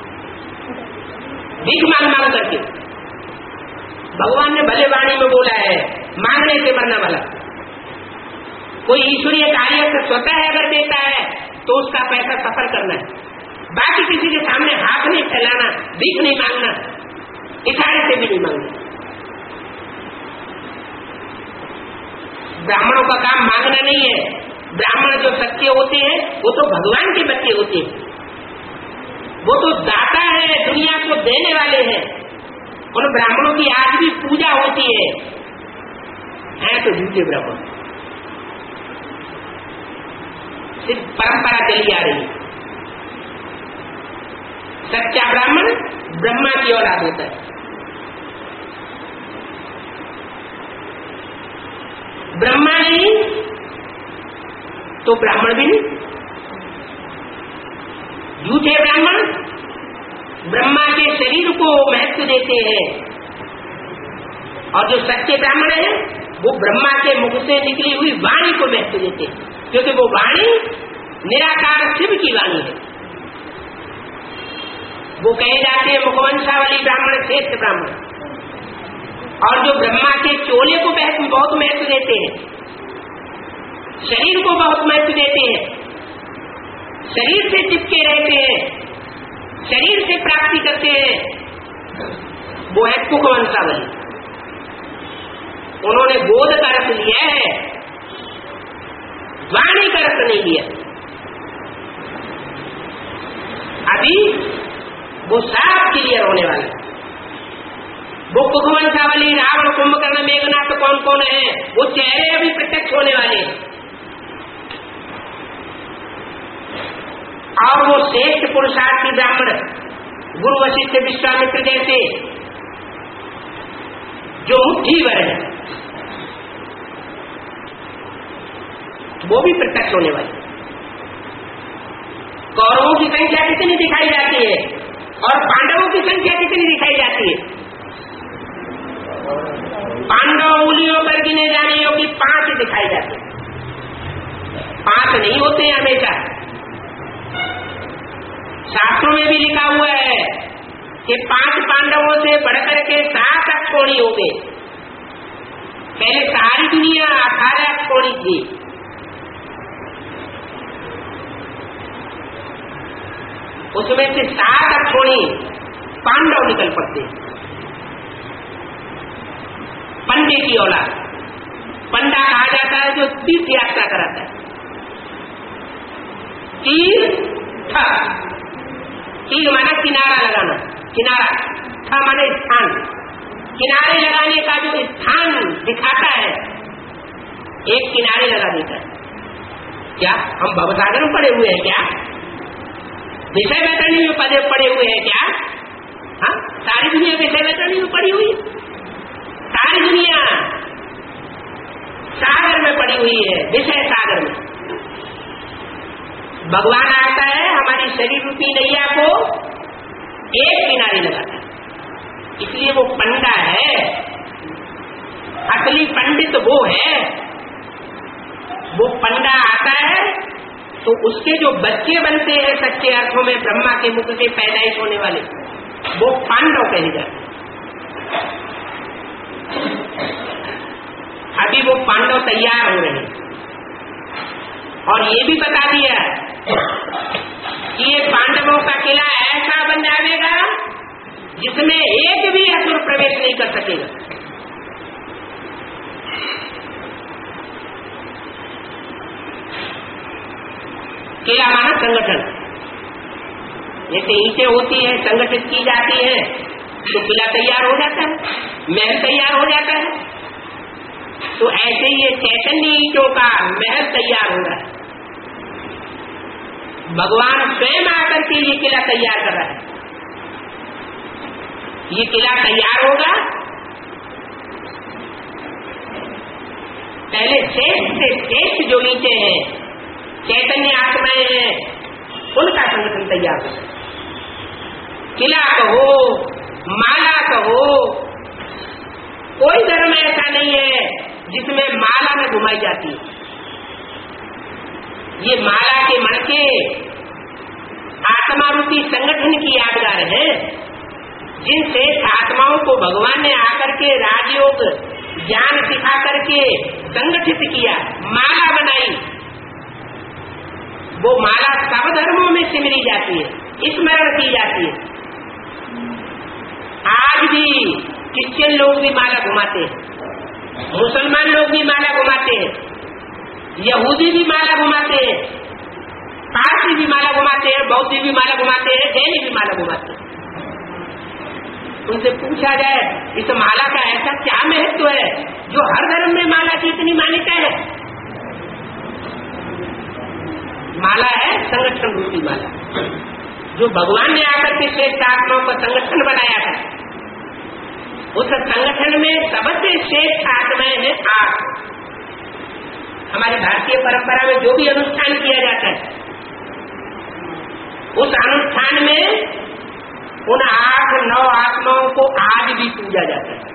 भीख मांग मांग करके। भगवान ने भले वाणी में बोला है मांगने से मरना वाला। कोई ईश्वरीय कार्य से स्वतः अगर देता है तो उसका पैसा सफल करना है, बाकी किसी के सामने हाथ नहीं फैलाना, भीख नहीं मांगना, इशारे से भी नहीं मांगना। ब्राह्मणों का काम मांगना नहीं है। ब्राह्मण जो सच्चे होते हैं वो तो भगवान के बच्चे होते हैं, वो तो दाता है, दुनिया को देने वाले हैं। उन ब्राह्मणों की आज भी पूजा होती है, है तो झूठे ब्राह्मण, सिर्फ परंपरा चली आ रही है। सच्चा ब्राह्मण ब्रह्मा की औलाद होता है। ब्रह्मा नहीं तो ब्राह्मण भी नहीं। झूठे ब्राह्मण ब्रह्मा के शरीर को महत्व देते हैं और जो सच्चे ब्राह्मण हैं वो ब्रह्मा के मुख से निकली हुई वाणी को महत्व देते हैं, क्योंकि वो वाणी निराकार शिव की वाणी है। वो कहे जाते हैं मुखवंशावली ब्राह्मण श्रेष्ठ ब्राह्मण। और जो ब्रह्मा के चोले को बहुत महत्व देते हैं, शरीर को बहुत महत्व देते हैं, शरीर से चिपके रहते हैं, शरीर से प्राप्ति करते हैं, वो है कुकवंशावली। उन्होंने बोध का रस लिया है, वाणी का रस नहीं लिया। अभी वो साफ क्लियर होने वाला है। वो कुकवंशावली, रावण, कुंभकर्ण, मेघनाथ कौन कौन है, वो चेहरे अभी प्रत्यक्ष होने वाले हैं। और वो श्रेष्ठ पुरुषार्थी ब्राह्मण गुरु वशिष्ठ विश्वामित्र जैसे जो मुट्ठी भर है, वो भी प्रत्यक्ष होने वाले। कौरवों की संख्या कितनी दिखाई जाती है और पांडवों की संख्या कितनी दिखाई जाती है? पांडव उंगलियों पर गिने जाने योग्य पांच दिखाई जाते हैं। पांच नहीं होते हमेशा। शास्त्रों में भी लिखा हुआ है कि पांच पांडवों से बढ़कर के सात अक्षोणी हो गए। पहले सारी दुनिया अठारह अक्षोणी थी, उसमें से सात अक्षोणी पांडव निकल पड़ते। पंडे की औलाद, पंडा कहा जाता है जो तीर्थ यात्रा कराता है। तीर्थ, तीर माना किनारा लगाना, किनारा, था माना स्थान, किनारे लगाने का जो स्थान दिखाता है, एक किनारे लगा देता है। क्या हम भवसागर में पड़े हुए हैं क्या? विषय वैतरणी में पदे पड़े हुए हैं क्या? हाँ, सारी दुनिया विषय वैतरणी में पड़ी हुई, सारी दुनिया सागर में पड़ी हुई है, विषय सागर में। भगवान आता है हमारी शरीर रूपी नैया को एक किनारे लगाता है, इसलिए वो पंडा है। असली पंडित वो है। वो पंडा आता है तो उसके जो बच्चे बनते हैं सच्चे अर्थों में ब्रह्मा के मुख से पैदाइश होने वाले, वो पांडव कहे जाते। अभी वो पांडव तैयार हो रहे हैं और ये भी बता दिया कि ये पांडवों का किला ऐसा बन जाएगा जिसमें एक भी असुर प्रवेश नहीं कर सकेगा। किला माना संगठन, जैसे ईंटें होती है संगठित की जाती है तो किला तैयार हो जाता है, महल तैयार हो जाता है। तो ऐसे ही ये चैतन्य ईंटों का महल तैयार हो रहा है। भगवान स्वयं आकर के ये किला तैयार कर रहा है। ये किला तैयार होगा, पहले श्रेष्ठ से श्रेष्ठ जो ईंटें हैं, चैतन्य आत्माएं हैं, उनका संगठन तैयार हो। किला कहो, माला कहो, कोई धर्म ऐसा नहीं है जिसमें माला में घुमाई जाती है। ये माला के मणके आत्मा रूपी संगठन की यादगार है, जिनसे आत्माओं को भगवान ने आकर के राजयोग ज्ञान सिखा करके संगठित किया, माला बनाई। वो माला सब धर्मों में सिमरी जाती है, स्मरण की जाती है। आज भी क्रिश्चियन लोग भी माला घुमाते हैं, मुसलमान लोग भी माला घुमाते हैं, यहूदी भी माला घुमाते हैं, पारसी भी माला घुमाते हैं, बौद्ध भी माला घुमाते हैं, जैनी भी माला घुमाते हैं। उनसे पूछा जाए इस माला का ऐसा क्या महत्व है जो हर धर्म में माला की इतनी मान्यता है? माला है संगठन रूपी माला, जो भगवान ने आकर के श्रेष्ठ आत्माओं का संगठन बनाया था। उस संगठन में सबसे श्रेष्ठ आत्माएं हैं आठ। हमारी भारतीय परंपरा में जो भी अनुष्ठान किया जाता है, उस अनुष्ठान में उन आठ नौ आत्माओं को आज भी पूजा जाता है।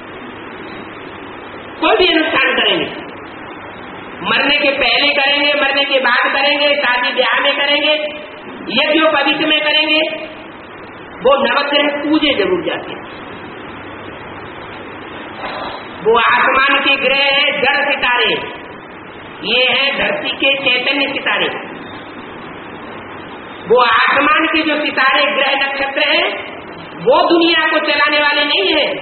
कोई भी अनुष्ठान करेंगे, मरने के पहले करेंगे, मरने के बाद करेंगे, शादी ब्याह में करेंगे, यज्ञोपवीत में करेंगे, वो नवग्रह पूजे जरूर जाते हैं। वो आसमान के ग्रह है जड़ सितारे, ये है धरती के चैतन्य सितारे। वो आसमान के जो सितारे ग्रह नक्षत्र हैं, वो दुनिया को चलाने वाले नहीं है।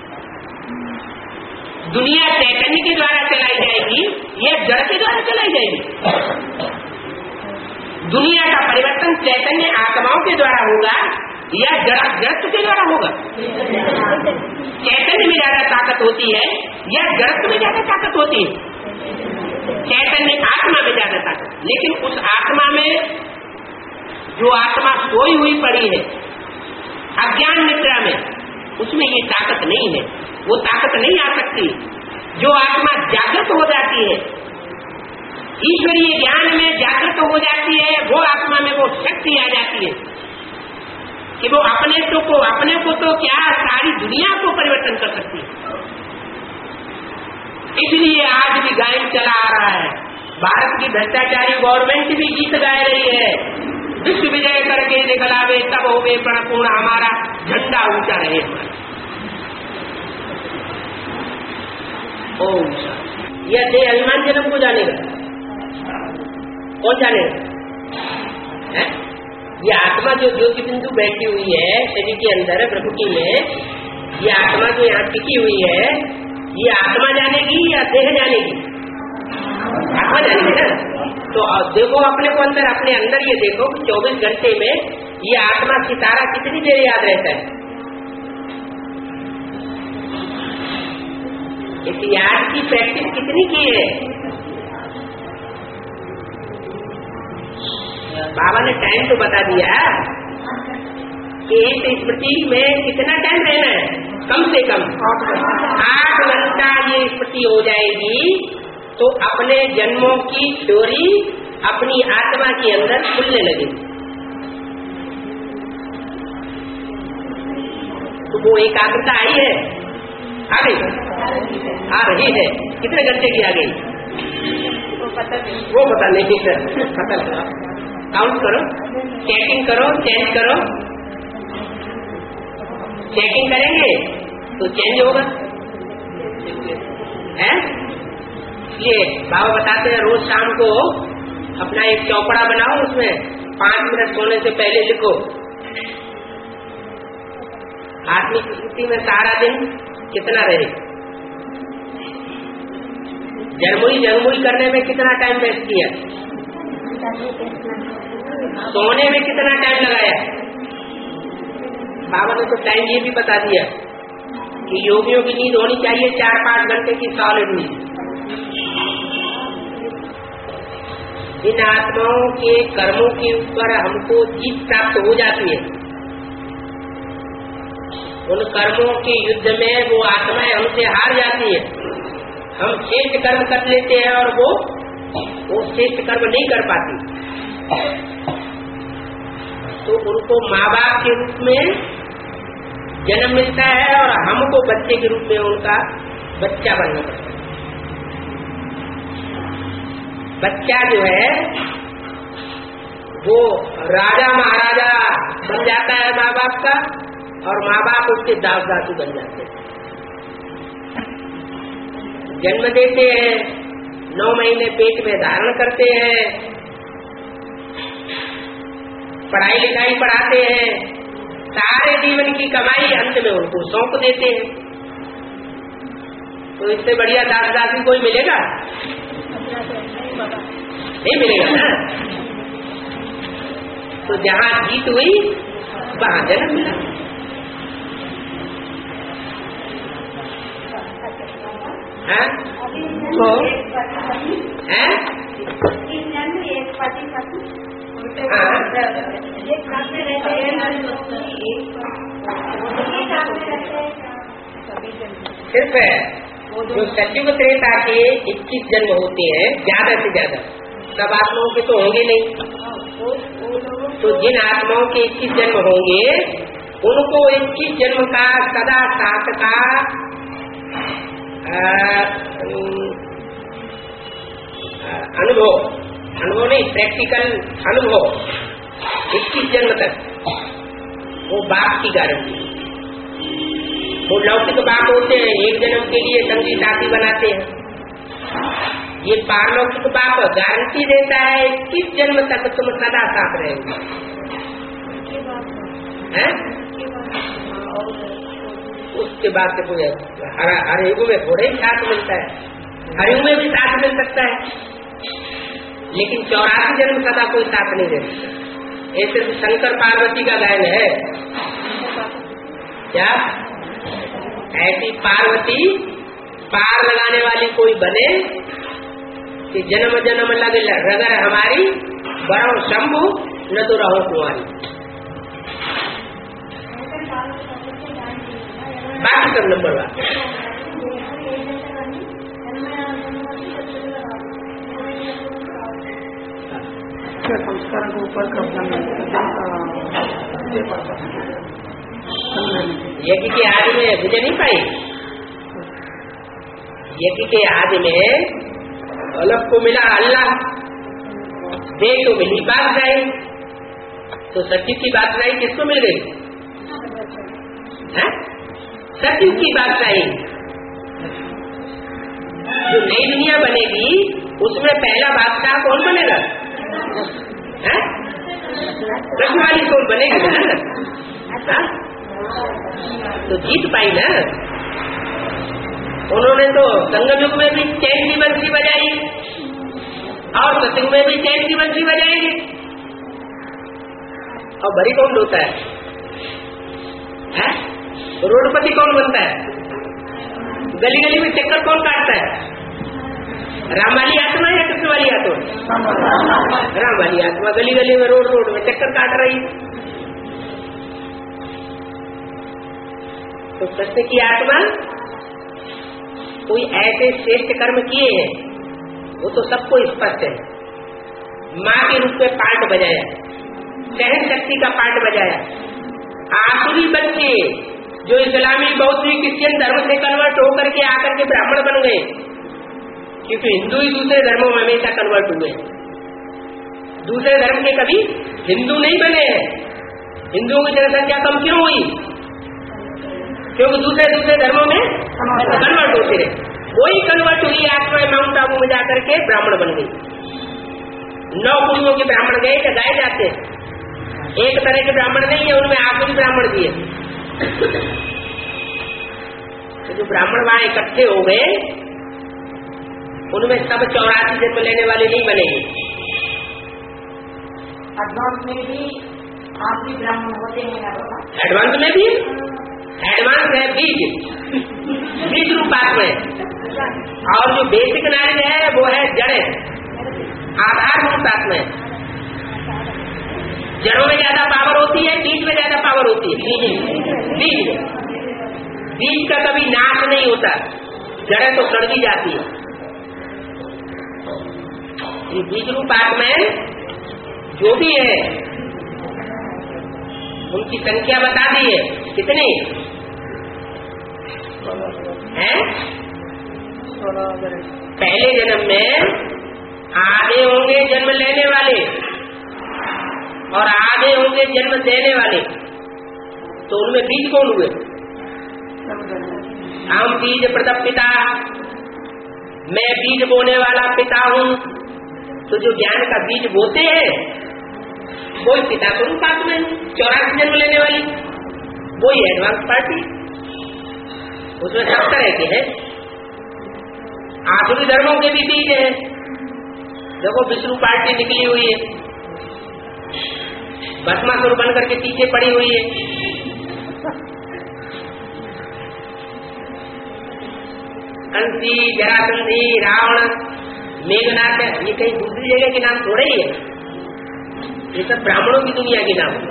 दुनिया चैतन्य के द्वारा चलाई जाएगी, यह जड़ के द्वारा चलाई जाएगी। दुनिया का परिवर्तन चैतन्य आत्माओं के द्वारा होगा या जड़ जड़त्व के द्वारा होगा? चैतन्य में ज्यादा ताकत होती है या जड़त्व में ज्यादा ताकत होती है? चैतन्य आत्मा में ज्यादा ताकत, लेकिन उस आत्मा में जो आत्मा सोई हुई पड़ी है अज्ञान निद्रा में, उसमें ये ताकत नहीं है, वो ताकत नहीं आ सकती। जो आत्मा जागृत हो जाती है, ईश्वरीय ज्ञान में जागृत हो जाती है, वो आत्मा में वो शक्ति आ जाती है कि वो अपने तो को अपने को तो क्या सारी दुनिया को परिवर्तन कर सकती है। इसलिए आज भी गायन चला आ रहा है, भारत की भ्रष्टाचारी गवर्नमेंट भी गीत गाय रही है, विश्व विजय करके दिखलावे तब होवे प्रणपूर्ण हमारा झंडा ऊंचा रहे। ओम यह देह अभिमान जन्म को जानेगा, कौन जानेगा? है ये आत्मा जो ज्योति बिंदु बैठी हुई है शरीर के अंदर प्रकृति में, ये आत्मा जो यहाँ टिकी हुई है, ये आत्मा जानेगी या देह जानेगी? आत्मा जानेगी ना। तो देखो अपने को अंदर, अपने अंदर ये देखो कि चौबीस घंटे में ये आत्मा सितारा कितनी देर याद रहता है? इस याद की प्रैक्टिस कितनी की है? बाबा ने टाइम तो बता दिया कि इस स्मृति में कितना टाइम रहना है, कम से कम आठ घंटा ये स्मृति हो जाएगी तो अपने जन्मों की चोरी अपनी आत्मा के अंदर खुलने लगेगी। तो वो एकाग्रता आई है, आ गई, आ रही है। कितने घंटे की आ गई वो पता नहीं, वो पता नहीं पता लगा। काउंट करो, चेकिंग करो, चेंज करो। चेकिंग करेंगे तो चेंज होगा, है? ये बाबा बताते हैं रोज शाम को अपना एक चौपड़ा बनाओ, उसमें पांच मिनट सोने से पहले लिखो आत्मिक स्थिति में सारा दिन कितना रहे, जरमुई जरमुई करने में कितना टाइम वेस्ट किया, सोने में कितना टाइम लगाया। बाबा ने तो टाइम ये भी बता दिया कि योगियों की नींद होनी चाहिए चार पांच घंटे की सॉलिड नींद। इन आत्माओं के कर्मों के ऊपर हमको जीत प्राप्त हो जाती है, उन कर्मों के युद्ध में वो आत्माएं हमसे हार जाती है। हम श्रेष्ठ कर्म कर लेते हैं और वो वो श्रेष्ठ कर्म नहीं कर पाती, तो उनको माँ बाप के रूप में जन्म मिलता है और हमको बच्चे के रूप में उनका बच्चा बनना पड़ता है। बच्चा जो है वो राजा महाराजा बन जाता है माँ बाप का, और माँ बाप उसके दास दासू बन जाते हैं। जन्म देते हैं, नौ महीने पेट में धारण करते हैं, पढ़ाई लिखाई पढ़ाते हैं, सारे जीवन की कमाई अंत में उनको सौंप देते हैं। तो इससे बढ़िया दास दासी कोई मिलेगा? नहीं मिलेगा ना। तो जहाँ जीत हुई वहाँ जन्म मिला। है? तो है? सिर्फ है जो सचिव त्रेता के इक्कीस जन्म होते हैं ज्यादा से ज्यादा, सब आत्माओं के तो होंगे नहीं। तो जिन आत्माओं के इक्कीस जन्म होंगे उनको इक्कीस जन्म का सदा साथ का अनुभव अनुभव नहीं प्रैक्टिकल अनुभव इक्कीस जन्म तक वो बाप की गारंटी। वो लौकिक बाप होते हैं, एक जन्म के लिए संगी साथी बनाते हैं। ये पारलौकिक बाप गारंटी देता है इक्कीस जन्म तक तुम सदा साथ रहेंगे। उसके बाद से कोई हर हर युग में थोड़े ही साथ मिलता है, हर युग में भी साथ मिल सकता है, लेकिन चौरासी जन्म सदा कोई साथ नहीं दे सकता। ऐसे शंकर पार्वती का गायन है क्या? ऐसी पार्वती पार लगाने वाली कोई बने कि जन्म जन्म लगे रगर हमारी बरो शंभु न तो रहो कुंवारी। बात कर नंबर बात संस्कार के ऊपर यज्ञ के आदि में बुझे नहीं पाई। यज्ञ के आदि में अलग को मिला अल्लाह, दे को मिली बात रही, तो सचिव की बात रही किसको मिल गई? सचिव की बात रही। जो नई दुनिया बनेगी उसमें पहला बादशाह कौन बनेगा? रखवाली कौन बनेगी ना? तो जीत पाई ना। उन्होंने तो संगम युग में भी चैन की बंसी बजाई और सतयुग में भी चैन की बंसी बजाएंगे। और बड़ी कौन होता है, है? रोडपति कौन बनता है? गली गली में चक्कर कौन काटता है? राम वाली आत्मा या कृष्ण वाली आत्मा? राम वाली आत्मा गली गली में रोड रोड में चक्कर काट रही। तो कृष्ण की आत्मा कोई ऐसे श्रेष्ठ कर्म किए हैं, वो तो सबको स्पष्ट है। माँ के रूप में पाठ बजाया, सहन शक्ति का पाठ बजाया। आसुरी बच्चे जो इस्लामी बौद्ध क्रिश्चियन धर्म से कन्वर्ट होकर के आकर के ब्राह्मण बन गए, क्योंकि हिंदू ही दूसरे धर्मों में हमेशा कन्वर्ट हुए। दूसरे धर्म के कभी हिंदू नहीं बने हैं। हिंदुओं की जनसंख्या कम क्यों हुई? क्योंकि दूसरे दूसरे धर्मों में कन्वर्ट होते रहे। वही कन्वर्ट हुई आत्मा माउंट आबू में जाकर के ब्राह्मण बन गई। नौ कुलियों के ब्राह्मण गए क्या गाए जाते? एक तरह के ब्राह्मण नहीं है, उनमें आखिरी ब्राह्मण भी है। तो जो ब्राह्मण वहां इकट्ठे हो गए, उनमें सब चौरासी जन्म लेने वाले नहीं बनेंगे। एडवांस में भी आखिरी ब्राह्मण होते हैं ना बाबा? एडवांस में भी एडवांस है बीज बीज रूप आत्मा है, और जो बेसिक नॉलेज है वो है जड़, आधार रूप आत्मा है। जड़ों में ज्यादा पावर होती है, बीज में ज्यादा पावर होती है। बीज बीज का कभी नाश नहीं होता, जड़ें तो सड़गी जाती है। ये बीज रूप आत्मा जो भी है उनकी संख्या बता दी है, कितनी है? पहले जन्म में आधे होंगे जन्म लेने वाले और आधे होंगे जन्म देने वाले। तो उनमें बीज कौन हुए? हम बीज प्रदप पिता, मैं बीज बोने वाला पिता हूँ। तो जो ज्ञान का बीज बोते हैं वही पिता को रूप आत्मा है, चौरासी जन्म लेने वाली वही एडवांस पार्टी। उसमें सब तरह के हैं। आसुरी धर्मों के भी बीज है। देखो विष्णु पार्टी निकली हुई है, भस्मासुर बन करके पीछे पड़ी हुई है। कंसी, जरासंधी, रावण, मेघनाथ, ये कहीं दूसरी जगह के नाम थोड़े ही है। ये सब ब्राह्मणों की दुनिया के नाम है।